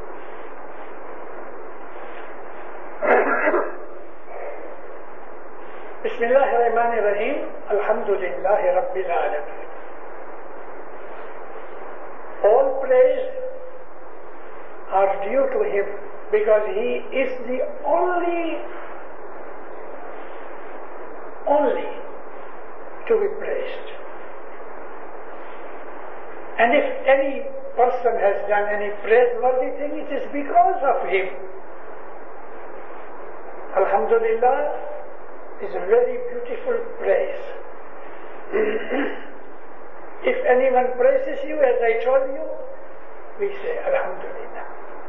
Bismillah ar-Rahman ar-Rahim. Alhamdulillahi Rabbil Alameen. All praise are due to Him because He is the only to be praised. And if any person has done any praiseworthy thing, it is because of Him. Alhamdulillah is a very beautiful praise. If anyone praises you, as I told you, we say Alhamdulillah.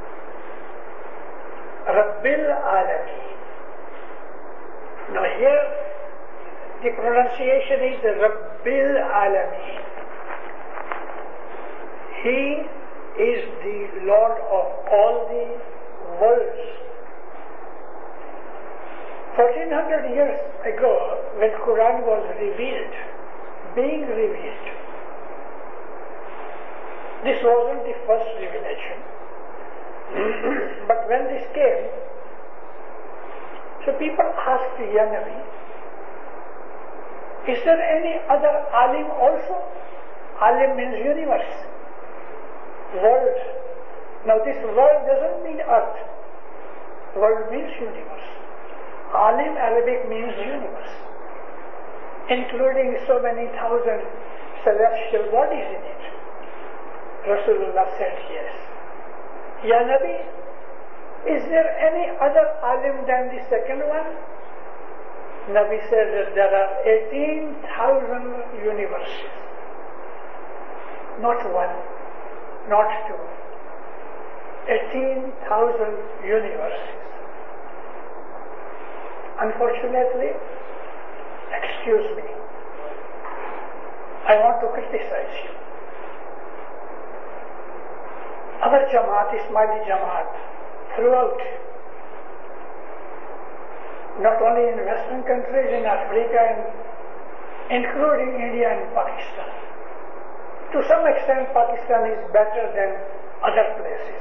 Rabbil Alameen. Now here, the pronunciation is Rabbil Alameen. He is the Lord of all the worlds. 1400 years ago, when Quran was revealed, being revealed, this wasn't the first revelation. But when this came, so people asked Ya Nabi, is there any other alim also? Alim means universe, world. Now this world doesn't mean earth. World means universe. Alim Arabic means universe, including so many thousand celestial bodies in it. Rasulullah said yes. Ya Nabi, is there any other alim than the second one? Nabi said that there are 18,000 universes. Not one, not two. 18,000 universes. Unfortunately, excuse me, I want to criticize you. Our Jamaat, Ismaili Jamaat, throughout, not only in Western countries, in Africa, and including India and Pakistan. To some extent, Pakistan is better than other places.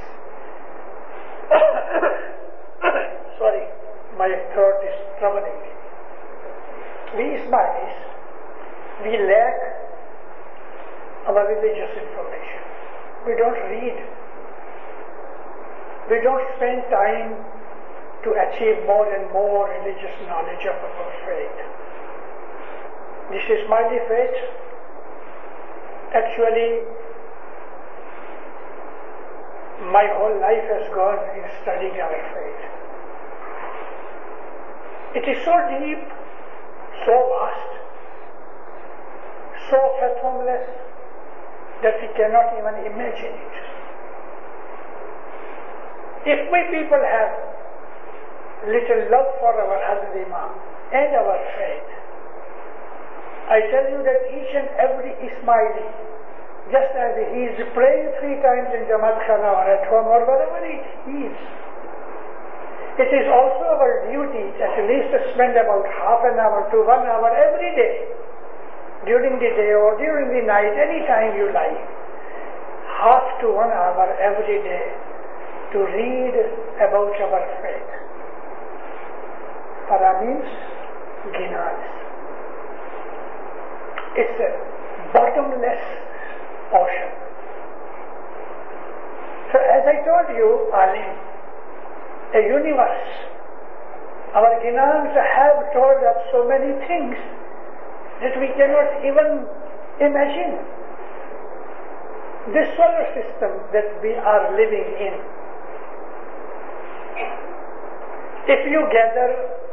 Sorry, my throat is troubling me. We Ismailis, we lack our religious information. We don't read. We don't spend time to achieve more and more religious knowledge of our faith. This Ismaili faith, actually, my whole life has gone in studying our faith. It is so deep, so vast, so fathomless that we cannot even imagine it. If we people have little love for our Hazrat Imam and our faith, I tell you that each and every Ismaili, just as he is praying 3 times in Jamaat Khana or at home or wherever he is, it is also our duty at least to spend about half an hour to 1 hour every day, during the day or during the night, any time you like, half to to 1 hour every day to read about our faith. Para means ginans. It's a bottomless ocean. So as I told you, Alim, a universe. Our ginans have told us so many things that we cannot even imagine. This solar system that we are living in, if you gather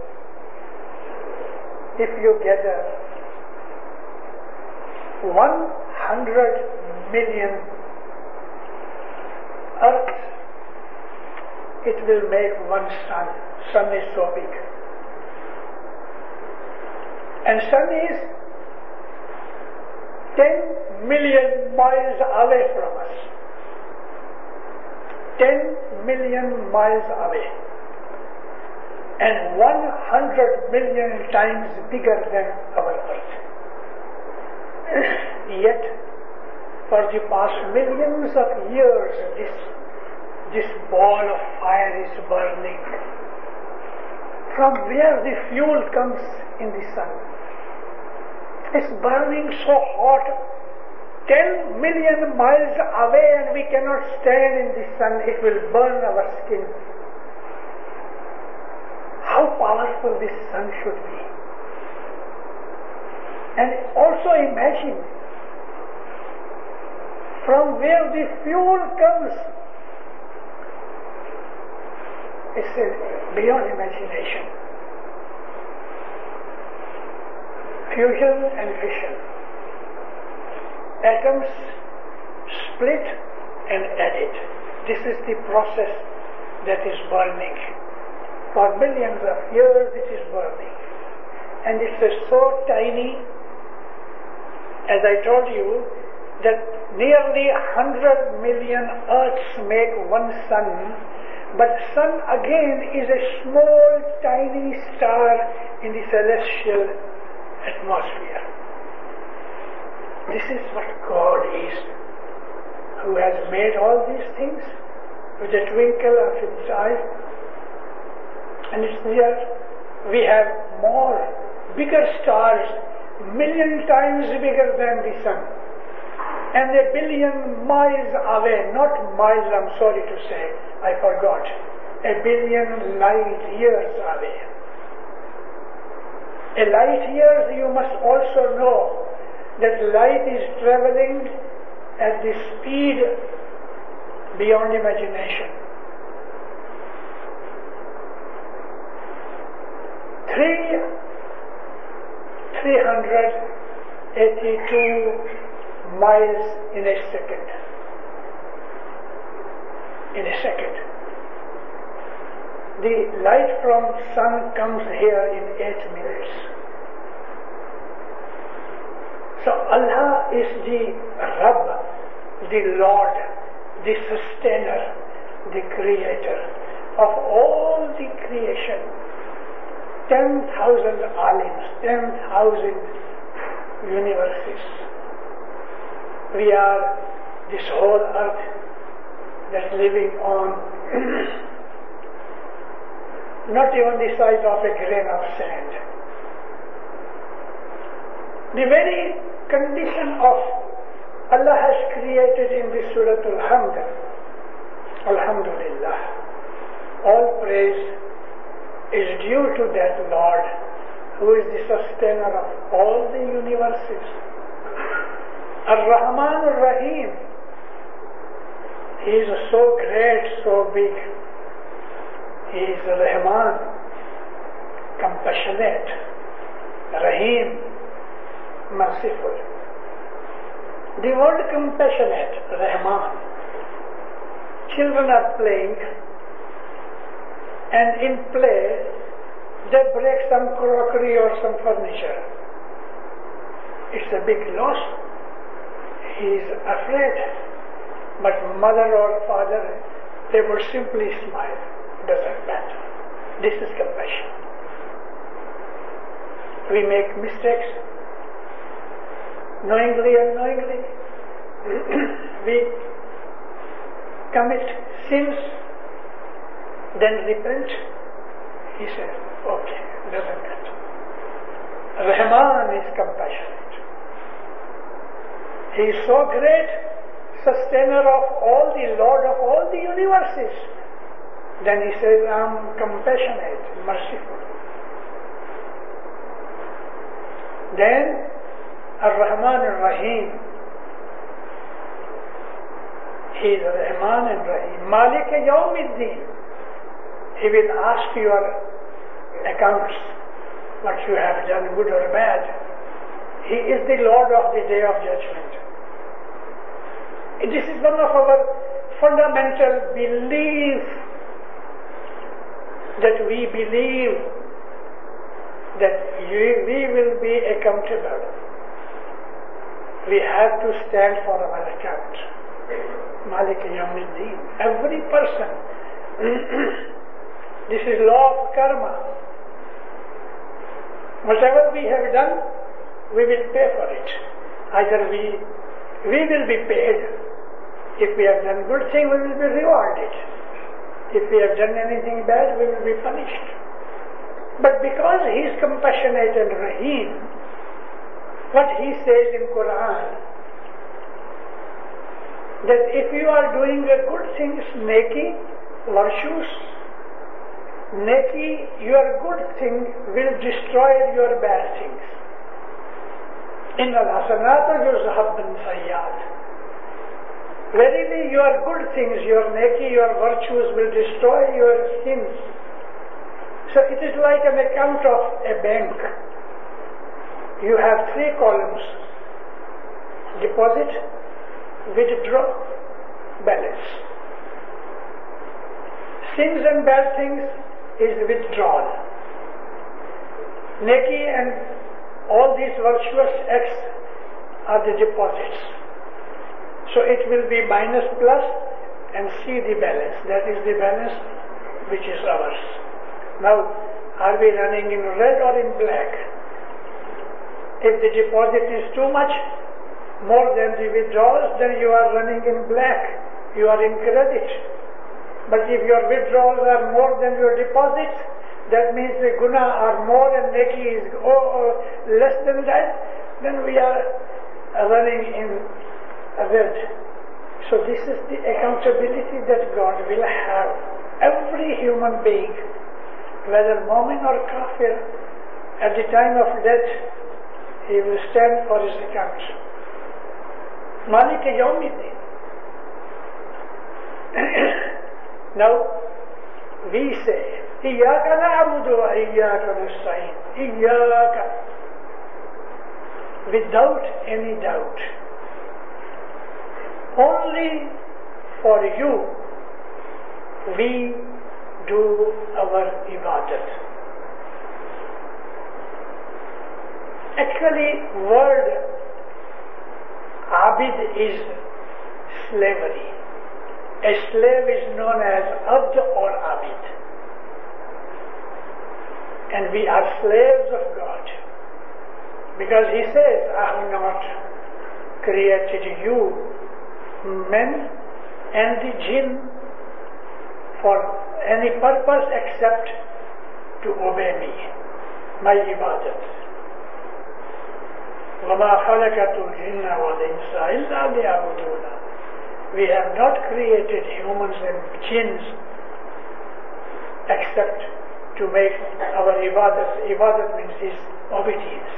100 million Earths, it will make one sun. Sun is so big. And sun is 10 million miles away from us. 10 million miles away. And 100 million times bigger than our Earth. Yet, for the past millions of years, this ball of fire is burning. From where the fuel comes in the sun. It's burning so hot, 10 million miles away, and we cannot stand in the sun. It will burn our skin. How powerful this sun should be. And also imagine, from where the fuel comes, it's beyond imagination. Fusion and fission. Atoms split and added. This is the process that is burning. For millions of years it is burning. And it's so tiny, as I told you, that nearly 100 million Earths make one sun, but sun again is a small tiny star in the celestial atmosphere. This is what God is, who has made all these things with a twinkle of his eye. And it's there we have more, bigger stars, million times bigger than the sun. And a billion miles away, not miles, I'm sorry to say, I forgot, a billion light years away. A light years, you must also know that light is traveling at the speed beyond imagination. 382 miles in a second. In a second. The light from sun comes here in 8 minutes. So Allah is the Rabb, the Lord, the sustainer, the creator of all the creation. 10,000 alims, 10,000 universes. We are this whole earth that's living on not even the size of a grain of sand. The very condition of Allah has created in the Surah Al-Hamd. Alhamdulillah. All praise is due to that Lord who is the sustainer of all the universes. Ar-Rahman Ar-Rahim. He is so great, so big. He is Rahman, compassionate. Rahim, merciful. The word compassionate, Rahman. Children are playing, and in play they break some crockery or some furniture. It's a big loss. He is afraid. But mother or father, they would simply smile. Doesn't matter. This is compassion. We make mistakes, knowingly and unknowingly. We commit sins, then repent? He says, okay, doesn't matter. Rahman is compassionate. He is so great, sustainer of all, the Lord of all the universes. Then he says, I am compassionate, merciful. Then Ar-Rahman Ar-Rahim. He is Rahman and Rahim. Malik Yawmiddin. He will ask your accounts, what you have done, good or bad. He is the Lord of the Day of Judgment. This is one of our fundamental belief, that we believe that we will be accountable. We have to stand for our account. Malik Yawmiddin. Every person. This is law of karma. Whatever we have done, we will pay for it. Either we will be paid. If we have done good thing, we will be rewarded. If we have done anything bad, we will be punished. But because He is compassionate and Rahim, what He says in Quran, that if you are doing good things, neki, virtues, neki, your good thing will destroy your bad things. Inna al-hasanatu yuzhabun sayyat. Verily your good things, your neki, your virtues will destroy your sins. So it is like an account of a bank. You have 3 columns: deposit, withdraw, balance. Sins and bad things is withdrawal. Neki and all these virtuous acts are the deposits. So it will be minus plus and see the balance. That is the balance which is ours. Now, are we running in red or in black? If the deposit is too much, more than the withdrawals, then you are running in black. You are in credit. But if your withdrawals are more than your deposits, that means the guna are more and neki is less than that, then we are running in red. So this is the accountability that God will have. Every human being, whether Mu'min or Kafir, at the time of death, he will stand for his account. Malik Yawmiddin. Now, we say, Iyaka na'budu wa Iyaka nasta'in. Iyaka. Without any doubt. Only for you we do our ibadat. Actually, word abid is slavery. A slave is known as abd or abid. And we are slaves of God. Because He says, I have not created you, men and the jinn, for any purpose except to obey me, my ibadat. وَمَا خَلَقَتُ الْجِنَّ وَالْإِنسَ إِلَّا لِيَعْبُدُونَ. We have not created humans and jinns except to make our ibadat. Ibadat means His obedience.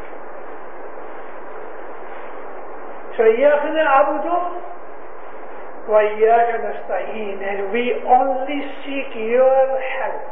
So إِيَّاكَ نَعْبُدُ وَإِيَّاكَ نَسْتَعِينُ, and we only seek your help.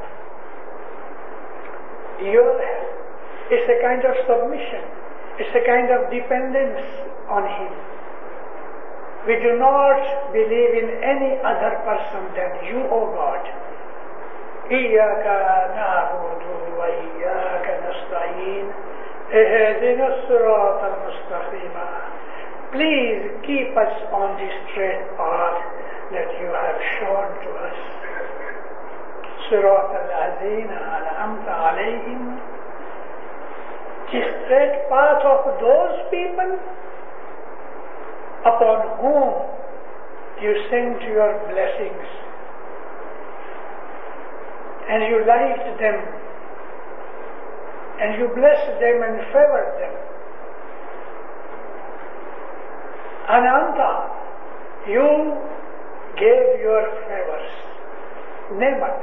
Your help. It's a kind of submission. It's a kind of dependence on Him. We do not believe in any other person than you, O God. إِيَّاكَ نَعْبُدُ وَإِيَّاكَ نَسْتَعِينُ اهْدِنَا الصِّرَاطَ الْمُسْتَقِيمَ. Please keep us on the straight path that you have shown to us. صِرَاطَ الَّذِينَ أَنْعَمْتَ عَلَيْهِمْ. The straight path of those people upon whom you sent your blessings and you liked them and you blessed them and favored them. Ananta, you gave your favors. Nemat.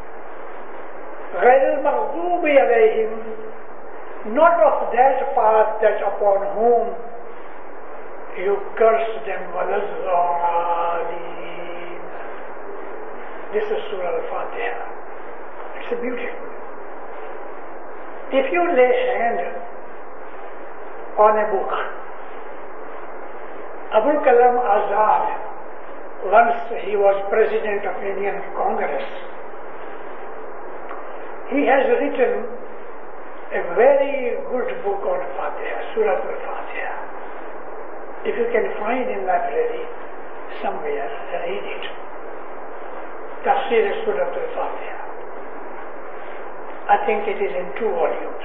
غير المغضوب عليهم, not of that path that upon whom you cursed them. وَلَلظَّالِينَ. This is Surah Al-Fatiha. It's beautiful. If you lay hand on a book, Abul Kalam Azad, once he was President of Indian Congress, he has written a very good book on Fatiha, Surah Al-Fatiha. If you can find in library somewhere, read it. Tafsir Surah Al-Fatiha. I think it is in 2 volumes.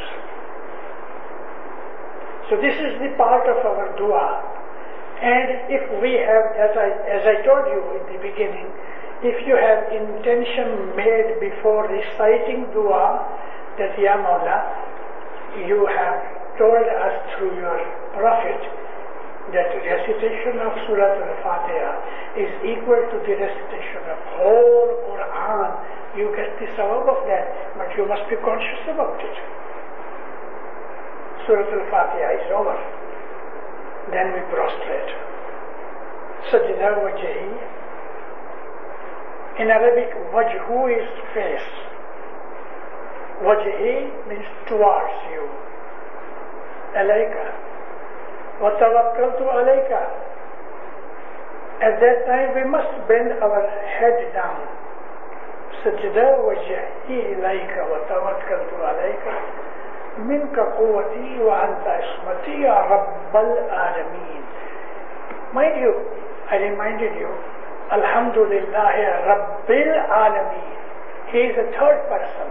So this is the part of our dua. And if we have, as I told you in the beginning, if you have intention made before reciting dua that Ya Mawla, you have told us through your Prophet that recitation of Surah Al-Fatiha is equal to the recitation of whole Quran. You get the sawab of that, but you must be conscious about it. Surah Al-Fatiha is over. Then we prostrate. Sajda wajhi. In Arabic, wajhu is face. Wajhi means towards you. Alayka. وَتَوَكَّلْتُ عَلَيْكَ. At that time we must bend our head down. سجدا وجهي إليك وتوكلت عليك منك قوتي وأنت عصمتي يا رب العالمين. Mind you, I reminded you, Alhamdulillah Rabbil Alameen. He is a third person.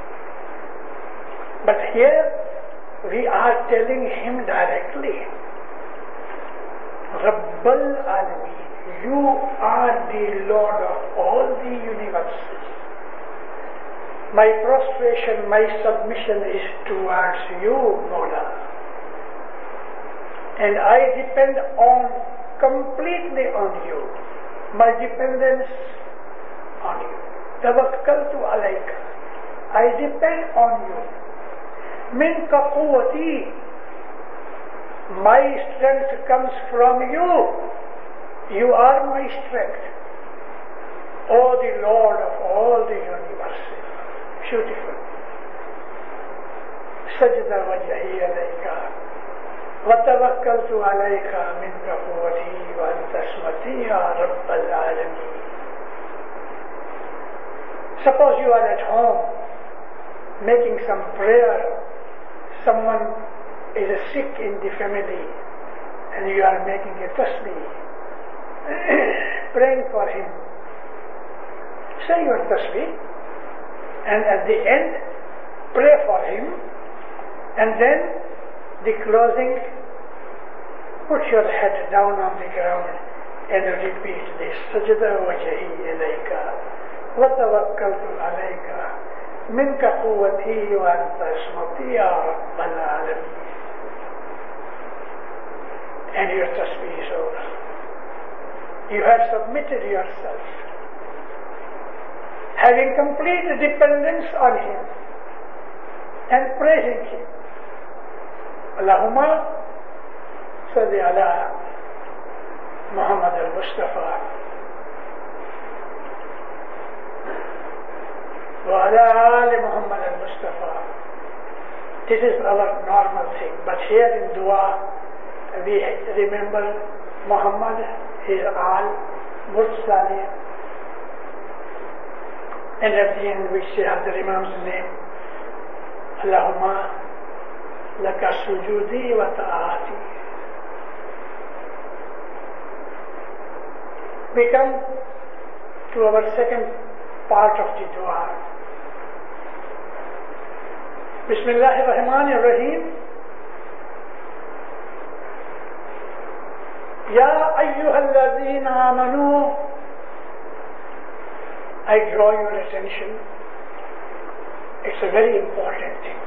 But here we are telling him directly, Rabbal Alameen, you are the Lord of all the universes. My prostration, my submission is towards you, Mawla. And I depend completely on you. My dependence on you. Tawakkaltu alayka. I depend on you. Minka quwwati. My strength comes from you. You are my strength. O the Lord of all the universes. Beautiful. Sajda wajhi alayka. وَتَوَكَّلْتُ عَلَيْكَ مِنْكَ قُوَّتِي وَأَنْتَ عِصْمَتِي يَا رَبَّ الْعَالَمِينَ. Suppose you are at home making some prayer. Someone is sick in the family and you are making a tasbih, praying for him. Say your tasbih and at the end pray for him, and then the closing, put your head down on the ground and repeat this. Sajda wajhi ilayka wa tawakkaltu alayka minka quwwati wa anta ismati ya rabbal alamin. And your tasbih is over. You have submitted yourself, having complete dependence on him and praising him. Allahumma salli ala Muhammad al-Mustafa wa ala ali Muhammad al-Mustafa. This is our normal thing, but here in dua we remember Muhammad, his al, Mursali, and at the end we say the Imam's name, Allahumma laka sujudi wa ta'ati. We come to our second part of the dua. Bismillahir Rahmanir Rahim. Ya ayyuhalladhina amanu, I draw your attention. It's a very important thing.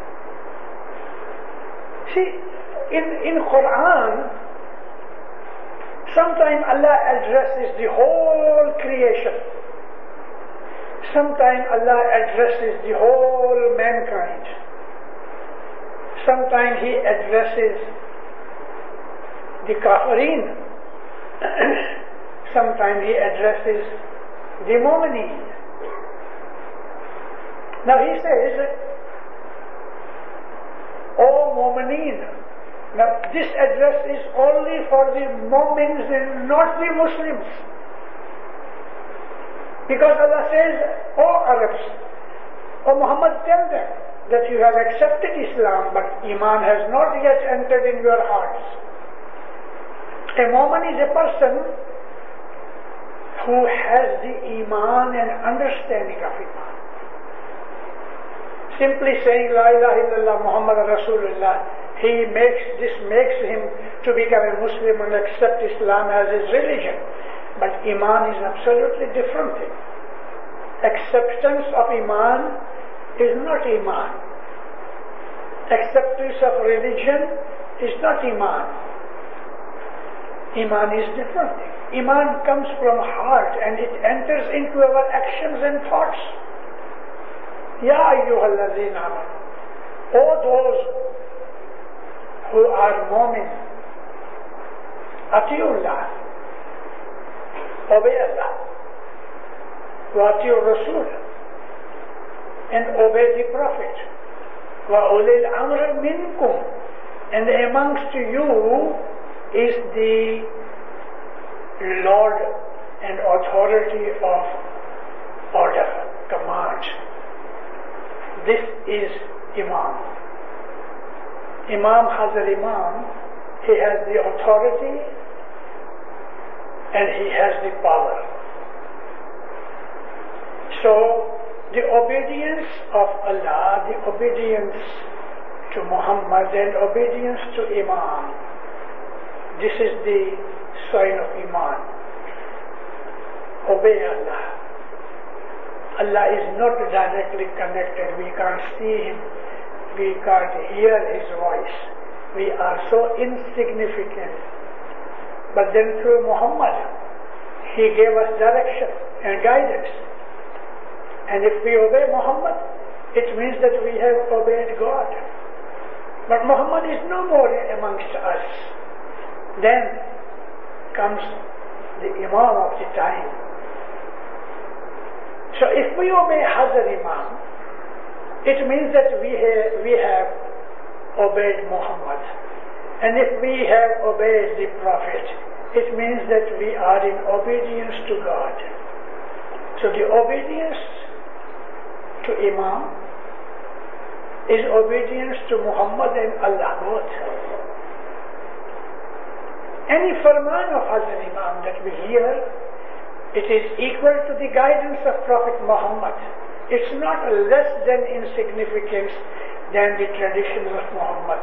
See, in Quran, sometimes Allah addresses the whole creation. Sometimes Allah addresses the whole mankind. Sometimes He addresses the kafirin. Sometimes He addresses the mu'mineen. Now He says, O mu'mineen. Now this address is only for the mu'mins and not the Muslims. Because Allah says, O Arabs, O Muhammad, tell them that you have accepted Islam, but Iman has not yet entered in your hearts. A mu'min is a person who has the Iman and understanding of Iman. Simply saying La ilaha illallah Muhammad Rasulullah, this makes him to become a Muslim and accept Islam as his religion. But Iman is an absolutely different thing. Acceptance of Iman is not Iman. Acceptance of religion is not Iman. Iman is different thing. Iman comes from heart and it enters into our actions and thoughts. Ya ayyuhalladhina amanu, O those who are mu'min, atiullah, obey Allah, wa atiur Rasul, and obey the Prophet, wa ulil amr minkum, and amongst you is the Lord and authority of order, command. This is Imam. Imam has an Imam, he has the authority and he has the power. So the obedience of Allah, the obedience to Muhammad and obedience to Imam, this is the sign of Iman. Obey Allah. Allah is not directly connected. We can't see Him. We can't hear His voice. We are so insignificant. But then through Muhammad, He gave us direction and guidance. And if we obey Muhammad, it means that we have obeyed God. But Muhammad is no more amongst us. Then comes the Imam of the time. So if we obey Hazar Imam, it means that we have obeyed Muhammad. And if we have obeyed the Prophet, it means that we are in obedience to God. So the obedience to Imam is obedience to Muhammad and Allah both. Any farman of Hazrat Imam that we hear, it is equal to the guidance of Prophet Muhammad. It's not less than insignificance than the traditions of Muhammad.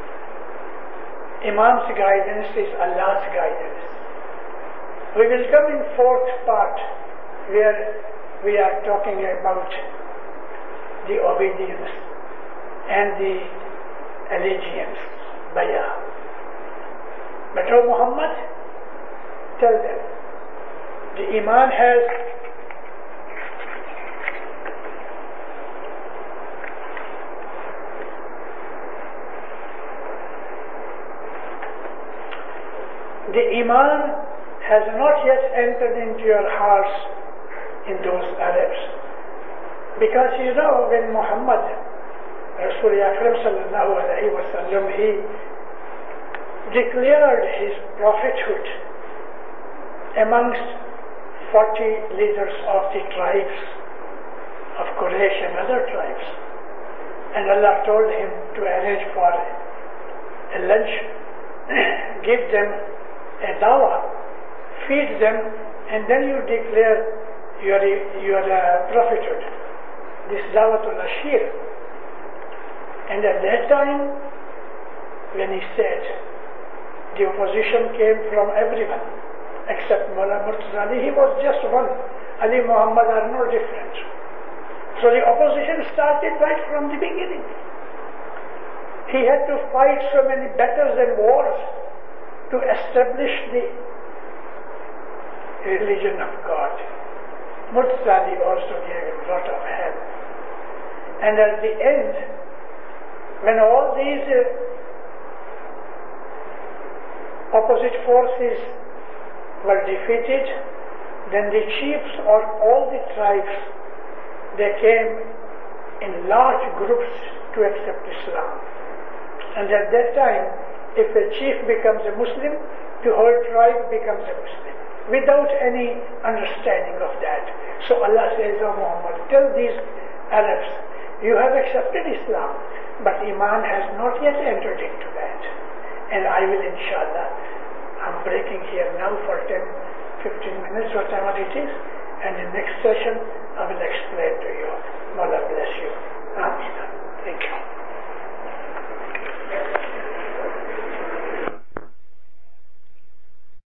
Imam's guidance is Allah's guidance. We will come in fourth part where we are talking about the obedience and the allegiance, bayah. But O Muhammad, tell them, the Iman has not yet entered into your hearts in those Arabs. Because you know, when Muhammad, Rasul Akram sallallahu alayhi wa sallam, he declared his prophethood amongst 40 leaders of the tribes of Quraysh and other tribes. And Allah told him to arrange for a lunch, give them a dawah, feed them, and then you declare your prophethood. This Dawatul Ashir. And at that time, when he said The opposition came from everyone except Mullah Murtaza Ali. He was just one. Ali Muhammad are no different. So the opposition started right from the beginning. He had to fight so many battles and wars to establish the religion of God. Murtaza Ali also gave him a lot of help. And at the end, when all these opposite forces were defeated, then the chiefs or all the tribes, they came in large groups to accept Islam. And at that time, if a chief becomes a Muslim, the whole tribe becomes a Muslim, without any understanding of that. So Allah says, "O Muhammad, tell these Arabs, you have accepted Islam, but Iman has not yet entered into that. And I will, inshallah, I'm breaking here now for 10-15 minutes, whatever it is, and in next session I will explain to you. Mawla